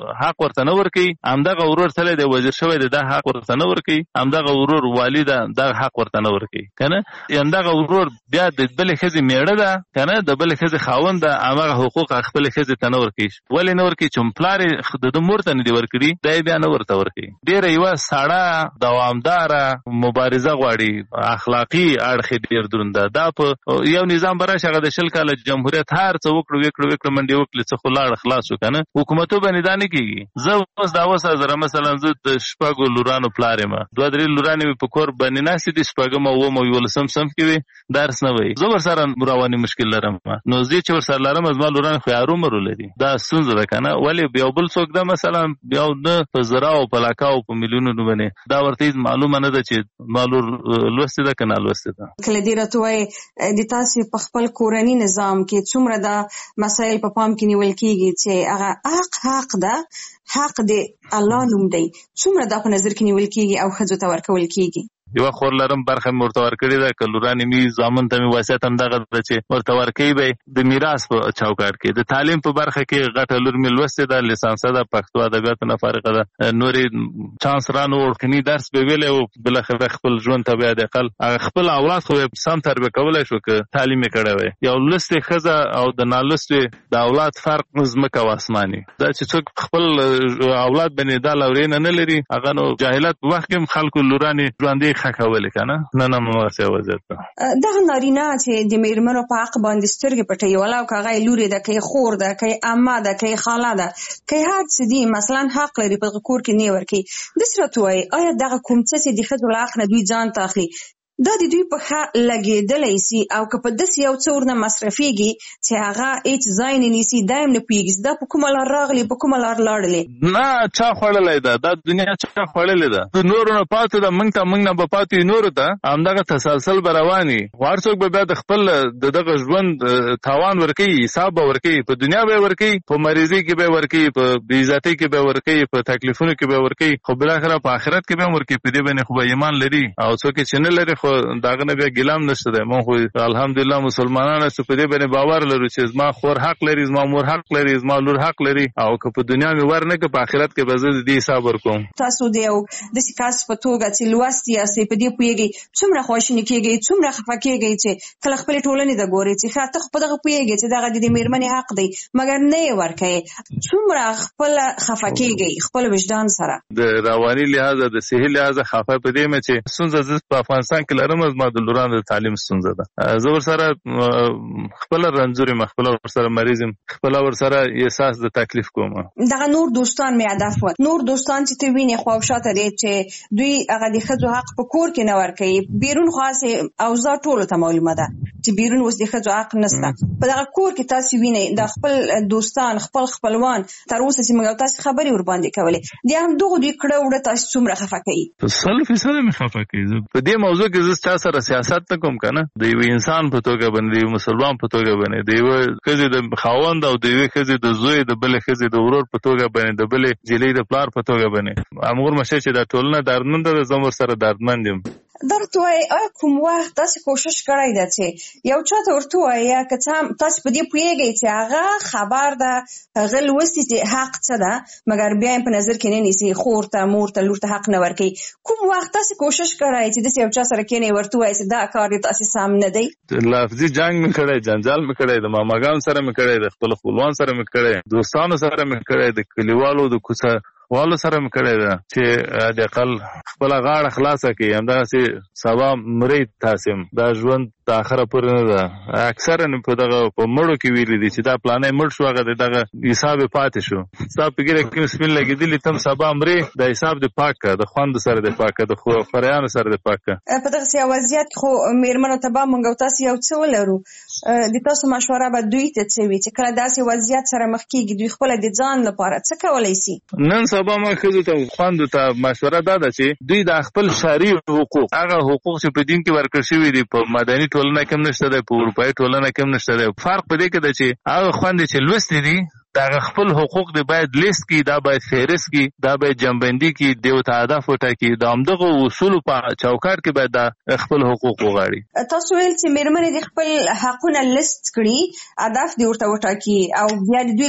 ورته نه ورکوي، همدغه ورور تللی دی وزیر شوی دی دا حق ورته نه ورکوي، همدغه ورور والي ده دا حق ورته نه ورکوي کنه. همدغه ورور بیا د بلې ښځې میړه ده کنه، د بلې ښځې خاوند ده، همغه حقوق خپلې ښځې ته نه ورکوي. ولې نه ورکوي؟ چې پلار یې د مور ته نه دي ورکړي، دا یې بیا نه ورته ورکوي. ډېره یوه سړه دوامداره مبارزه غواړي، اخلاقي اړخ یې ډېر دروند ده. دا په یو نظام به راشي هغه د 20 کاله جمهوریت هر څه وکړو منډې وکړي، څه خو لاړ خلاص شو کنه. حکومتو باندې دا نه کېږي. زه اوس دا وسه مثلا زه د 6 لورانو پلار یم، 2-3 لورانې مې په کور باندې ناستې دي، 6 او 11 صنف کې وي، درس نه وایي. زه ورسره رواني مشکل لرم، نو زه چې ورسره لرم زما لوران خو یارو مرو لري، دا ستونزه ده کنه. ولې یو بل څوک ده مثلا یو نه په زراو په لاکاو په میلیونونو باندې دا ورته معلومه نه ده چې مالور لوستې ده که نه لوستې ده. کله دې راته وایي د تاسې په خپل کورني نظام کې څومره دا مسایل په پام کې نیول کېږي چې هغه حق ده، حق د الله نوم دی، څومره دا په نظر کې نیول کېږي او ښځو ته ورکول کېږي؟ یوه خور لرم برخه مې ورته ورکړې ده، که لورانې مې زامن ته مې وصیت همدغه ده چې ورته ورکوي به د میراث په چوکاټ کې. د تعلیم په برخه کې غټه لور مې لوستې ده، لیسانسه ده، پښتو ادبیاتو نه فارغه ده، نورې چانس رانه وړکني درس به ویلی و، بالاخره خپل ژوند ته بیا د اقل هغه خپل اولاد خو سم تربیه کولی شو که تعلیم یې کړی وی. یو لوستې ښځه او د نالوستې د اولاد فرق ځمکه او اسماني دا چې څوک خپل اولاد باندې دا لورینه نه لري، هغه نو جاهلت په وخت کې خلکو لورانې ژوندۍ خکولې کنه. نه مغسه وضعیت ده. دغه نارینه چې د میرمنو په حق باندې سترګې پټوي، ولا او هغه لوري ده، که خور ده، که عمه ده، که خاله ده، که هر څه دي مثلا حق لري په کور کې نه ورکي. د سره توي آیا دغه کوم څه چې د ښځو له حق نه دوی ځان ته اخلي دا د دوی په ښه لګېدلی سي، او که په داسې یو څه ورنه مصرفېږي چې هغه هېڅ ځای نه نیسي، دا هم نه پوهېږي دا په کومه لار راغلی، په کومه لار لاړلی. نه چا خوړلی ده، دا دنیا چا خوړلې ده، د نورو نه پاتې ده، موږ نه به پاتې نورو ته همدغه تسلسل به روان وي. هر څوک به بیا د خپل د دغه ژوند تاوان ورکوي، حساب به ورکوي، په دنیا به یې ورکوي، په مریضۍ کې به یې ورکوي، په بېعزتۍ کې به یې ورکوي، په تکلیفونو کې به یې ورکوي، خو بالاخره په آخرت کې به هم ورکوي. په دې باندې خو به ایمان لري، او څوک چې نه لري داغه نه بیا ګیلام نشته دی. مونږ خو الحمدلله مسلمانان یو، په دې باندې باور لرو چې زما خور حق لري، زما مور حق لري، زما لور حق لري، او که په دنیا مې ور نه که په آخرت کې به زه د دې حساب ورکوم. تاسو د یو داسې کس په توګه چې لوستي یاستئ په دې پوهېږئ څومره خواشیني کېږئ، څومره خفه کېږئ چې کله خپلې ټولنې ته ګورئ چې ښه ته خو په دغه پوهېږئ چې دغه د مېرمنې حق دی مګر نه یې ورکوئ، څومره خپله خفه کېږئ خپل وجدان سره؟ د رواني لحاظه د صحي لحاظه خفه په دې مې چې ستونزه زه په افغانستان کې لرم، زما د لورانو د تعلیم ستونزه ده. زه ورسره خپله رنځور یم، خپله ورسره مریض یم، خپله ورسره احساس د تکلیف کوم. دغه نور دوستان مې هدف و، نور دوستان چې ته وینې خوا او شاته دی چې دوی هغه د ښځو حق په کور کې نه ورکوي، بیرون خو هسې اوضاع ټولو ته معلومه ده چې بیرون اوس د ښځو حق نشته، په دغه کور کې تاسو وینئ د خپل دوستان خپل خپلوان تر اوسه چې موږ تاسو خبرې ورباندې کولې د همدغو دوی کړه وړه تاسو څومره خفه کوي؟ 100% مې خفه کوي. په دې موضوع کې زه چا سره سیاست نه کوم کنه، د یو انسان په توګه باندې، د یو مسلمان په توګه باندې، د یو ښځې د خاوند او د یو ښځې د زوی، د بلې ښځې د ورور په توګه باندې، د بلې جلۍ د پلار په توګه باندې امور مشه چې دا ټولنه دردمنده ده، زه ورسره دردمند یم. درته وایي آیا کوم وخت تاسې کوشش کړی ده چې یو چا ته ورته ووایي یا که څه هم تاسې په دې پوهېږئ چې هغه خبر ده، هغه لوستي چې حق څه ده مګر بیا یې په نظر کې نه نیسي، خور ته مور ته لور ته حق نه ورکوي، کوم وخت تاسې کوشش کړی چې داسې یو چا سره کښېنئ ورته ووایي چې دا کار دې تاسې سم نه دی؟ لفظي جنګ مې کړی، جنجال مې کړی، د ماماګانو سره مې کړی، د خپلو خپلوان سره مې کړی، دوستانو سره مې کړی، د کلیوالو د کوڅه والو سره مې کړی ده چې د اقل خپله غاړه خلاصه کړي، همدغسې سبا مرئ تاسې دا ژوند د آخره پورې نه ده. اکثره په دغه په مړو کې ویلي دي چې دا پلانی مړ شو، هغه د دغه حساب یې پاتې شو، ستا په ګیره کې سپین لګېدلي، تم سبا مرې، د حساب دې پاک کړه، د خوندو سره دې پاک کړه، د خوریانو سره دې پاک کړه. په دغسې یو وضعیت خو مېرمنو ته به موږ او تاسې یو څه ولرو، د تاسو مشوره به دوی ته څه وي چې کله داسې وضعیت سره مخ کېږي دوی خپله د ځان لپاره څه کولی سي؟ نن سبا ما ښځو ته خوندو ته مشوره دا ده چې دوی د خپل شرعي حقوق، هغه حقوق چې په دین کې ورکړل شوي دي، په مدني ټولنه کې هم نشته دی، په اروپایي ټولنه کې هم نشته دی. فرق په دې کې ده چې هغه خوندې چې لوستې دي دا خپل حقوق دی باید لیست کی، دا باید فهرست کی، دا باید جنبندی کی، دیو ته هدف وټاکي، د همدغه اصول په چوکاټ کې باید دا خپل حقوق وغواړي. تاسو ویل چې میرمنې د خپل حقونه لیست کړي، هدف دی ورته وټاکي او بیا دوی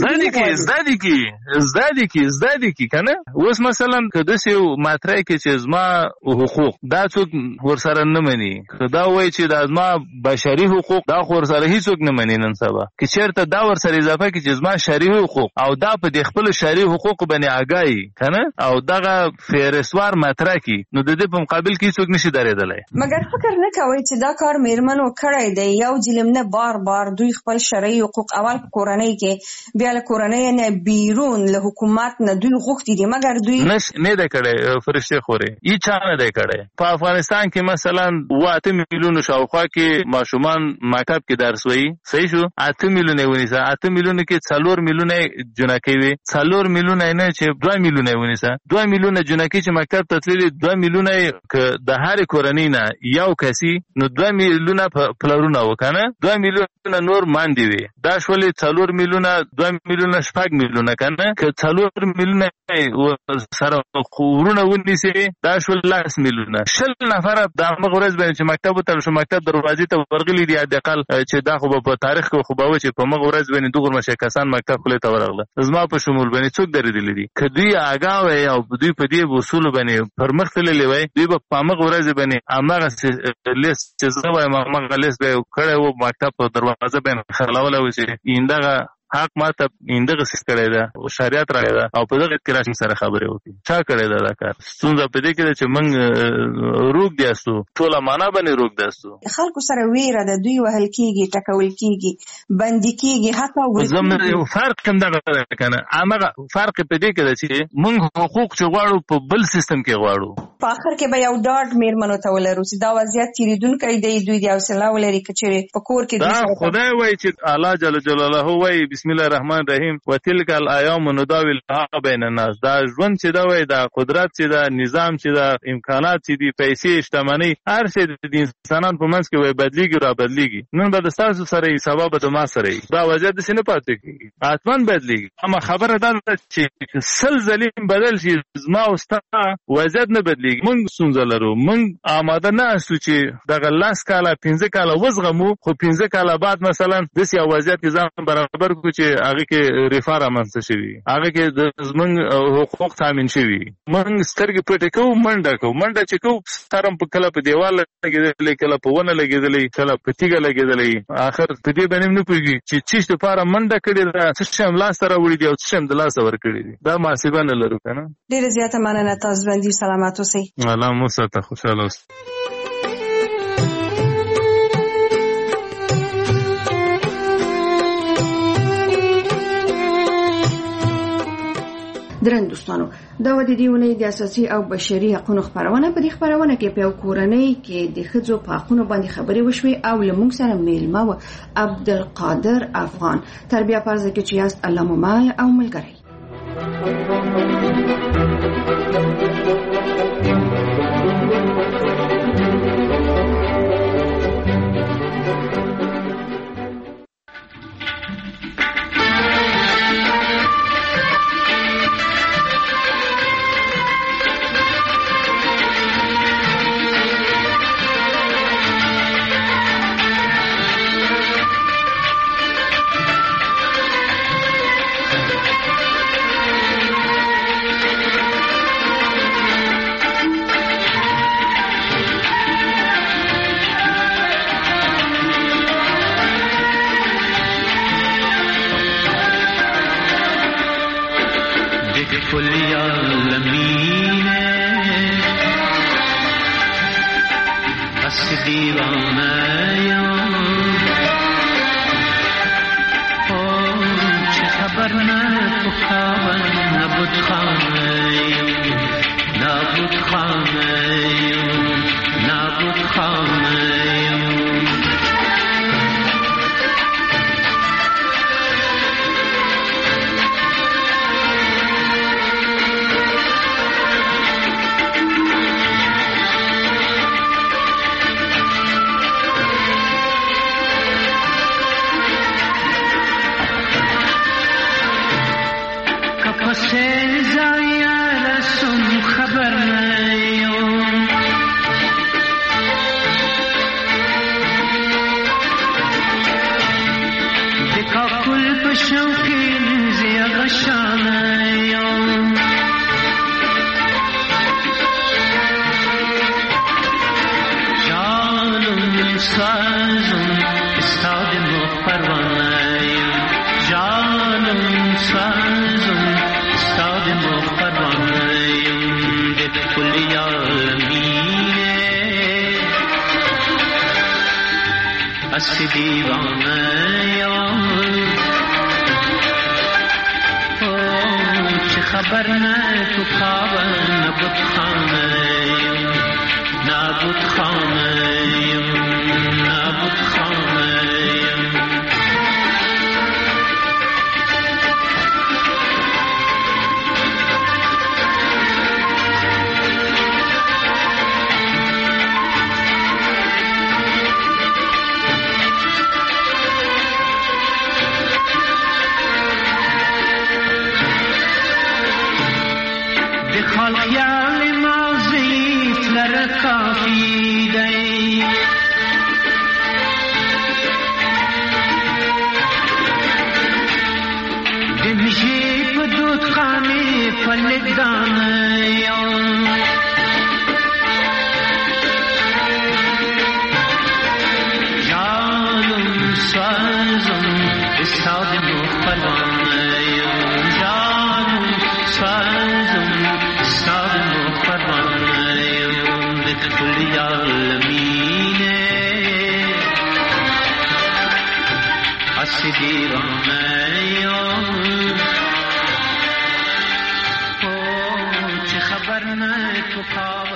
زده دي کنه. اوس مثلا کده یو ماتره کې چې زما حقوق دا څوک ورسره نه مني، دا وایي چې دا زما بشري حقوق دا ورسره هیڅوک نه مني. نن سبا کې چیرته دا ورسره اضافه کې چې زما شرعي حقوق او دا په د خپل شرعي حقوق باندې آگاهي کنه او دغه فهرستوار ماتره کې، نو د دې په مقابل کې څوک نشي درېدلی. مګر فکر نه کوي چې دا کار میرمنو کړی دی، یو ظلم نه بار دوی خپل شرعي حقوق اول په کورنۍ کې، بیا له کورنۍ نه بیرون له حکومت نه دوی غوښتي دي، مګر دوی نه دی کړی. فرشته خوري ای چا نه دی کړی. په افغانستان کې مثلا 8 میلیون شاوخوا کې ماشومان مکتب کې درس وایي، صحیح شو. 8 میلیون ونیسه، 8 میلیون کې 4 میلیون جنکۍ وي، 4 میلیون نه چې 2 میلیون ونیسه، 2 میلیون جنکۍ چې مکتب ته تللي، 2 میلیون د هر کورنۍ نه یو کسي، نو 2 میلیون پلرونه وکنه، 2 میلیون نور ماندي وي، دا شولې 4 میلیون، 2 میلیون شپږ میلیون کنه، که 4 میلیون سره خورونه ونیسي دا شول 10 میلیون. 10 نفر د هغه ورځ باندې چې مکتب ته شو، مکتب دروازې ته ورغلي دي، د اقل چې دا خو په تاریخ کې خو به چې په مغه ورځ باندې دغه مشه کسان مکتب خله ته ورغله، زما په شمول باندې څوک درېدلی دي. کدی آگاه وي او دوی په دې اصول باندې پرمخ تللی وي، دوی په مغه ورځ باندې امغه لیست چې زه وایم مغه لیست به کړه و مکتب په دروازه باندې خلاوله و چې ایندغه حق ماته اندغه سیس کړی دا او شریعت راغی دا او په دغه کې راشم سره خبرې وکړي. چا کړی دا کار؟ څنګه په دې کې چې موږ روغ دیاستو، ټول معنا باندې روغ دیاستو. خلکو سره ویره د دوی وهل کیږي، ټکول کیږي، باندې کیږي، حتی زموږ یو فرق کوم دغه کنه. هغه فرق په دې کې چې موږ حقوق چې غواړو په بل سیستم کې غواړو. په اخر کې به یو ډاډ میرمنو ته ولرو چې دا وضعیت تیریدونکی دی، دوی د حوصله ولري کچېرې په کور کې دا خدای وایي چې الله جل جلاله وایي بسم الله الرحمن الرحیم وتلک الایام نداولها بین الناس. دا ژوند چې دا وایي، دا قدرت چې دا نظام چې دا امکانات چې دی، پیسې، شتمنۍ، هر څه د انسانانو په منځ کې وایي بدلیږي را بدلیږي. نن به د تاسو سره یې، سبا به د ما سره یې. دا وضعیت داسې نه پاتې کېږي، حتما بدلیږي. اما خبره دا ده چې سل ظلم بدل شي، زما او ستا وضعیت نه بدلیږي. موږ ستونزه لرو، موږ آماده نه یاستو چې دغه 10 کاله 15 کاله وزغمو، خو 15 کاله بعد مثلا داسې وضعیت کې ځان برابر کړو چې هغه کې رفاه رامنځته شوي، هغه کې زموږ حقوق تامین شوي. موږ سترګې پټې کوو، منډه چې کوو، سرم په کله په دیوال لګېدلی، کله په ونه لګېدلی، کله په تیږه لګېدلی. آخر په دې باندې نه پوهېږي چې چیش دپاره منډه کړې ده، څه شی هم لاسته راوړي دي او څه شی هم د لاسه ورکړي دي. دا محاسبه نه لرو که نه. ډېره زیاته مننه. تاسو ژوندي سلامت اوسئ. الله مو ساته، خوشحاله اوسئ. درنو دوستانو، دا و د دې اونۍ د اساسي او بشري حقوقو خبرونه. په دې خبرونه کې په کورنۍ کې د ښځو په حقوقو باندې خبرې وشوې او له موږ سره میلمه و عبدالقادر افغان. تربیه پرځ کې چې یاست الله مو او ملګری. شوقي زي غشانه جانم سازم استاد مپروانه جانم سازم استاد مپروانه ده کل عالمینه اس دیوانه چه خبر نه تو خواب نبود خانه نبود خانه نبود خانه دخل خیال ماضی فلر کافی دی دمشی پدود خانی فلک دانیان جانم سازم استاد مفروانیان جانم سازم استاد مفروانیان بکل عالمینه اس دیوانیان چه خبر نه تو خواب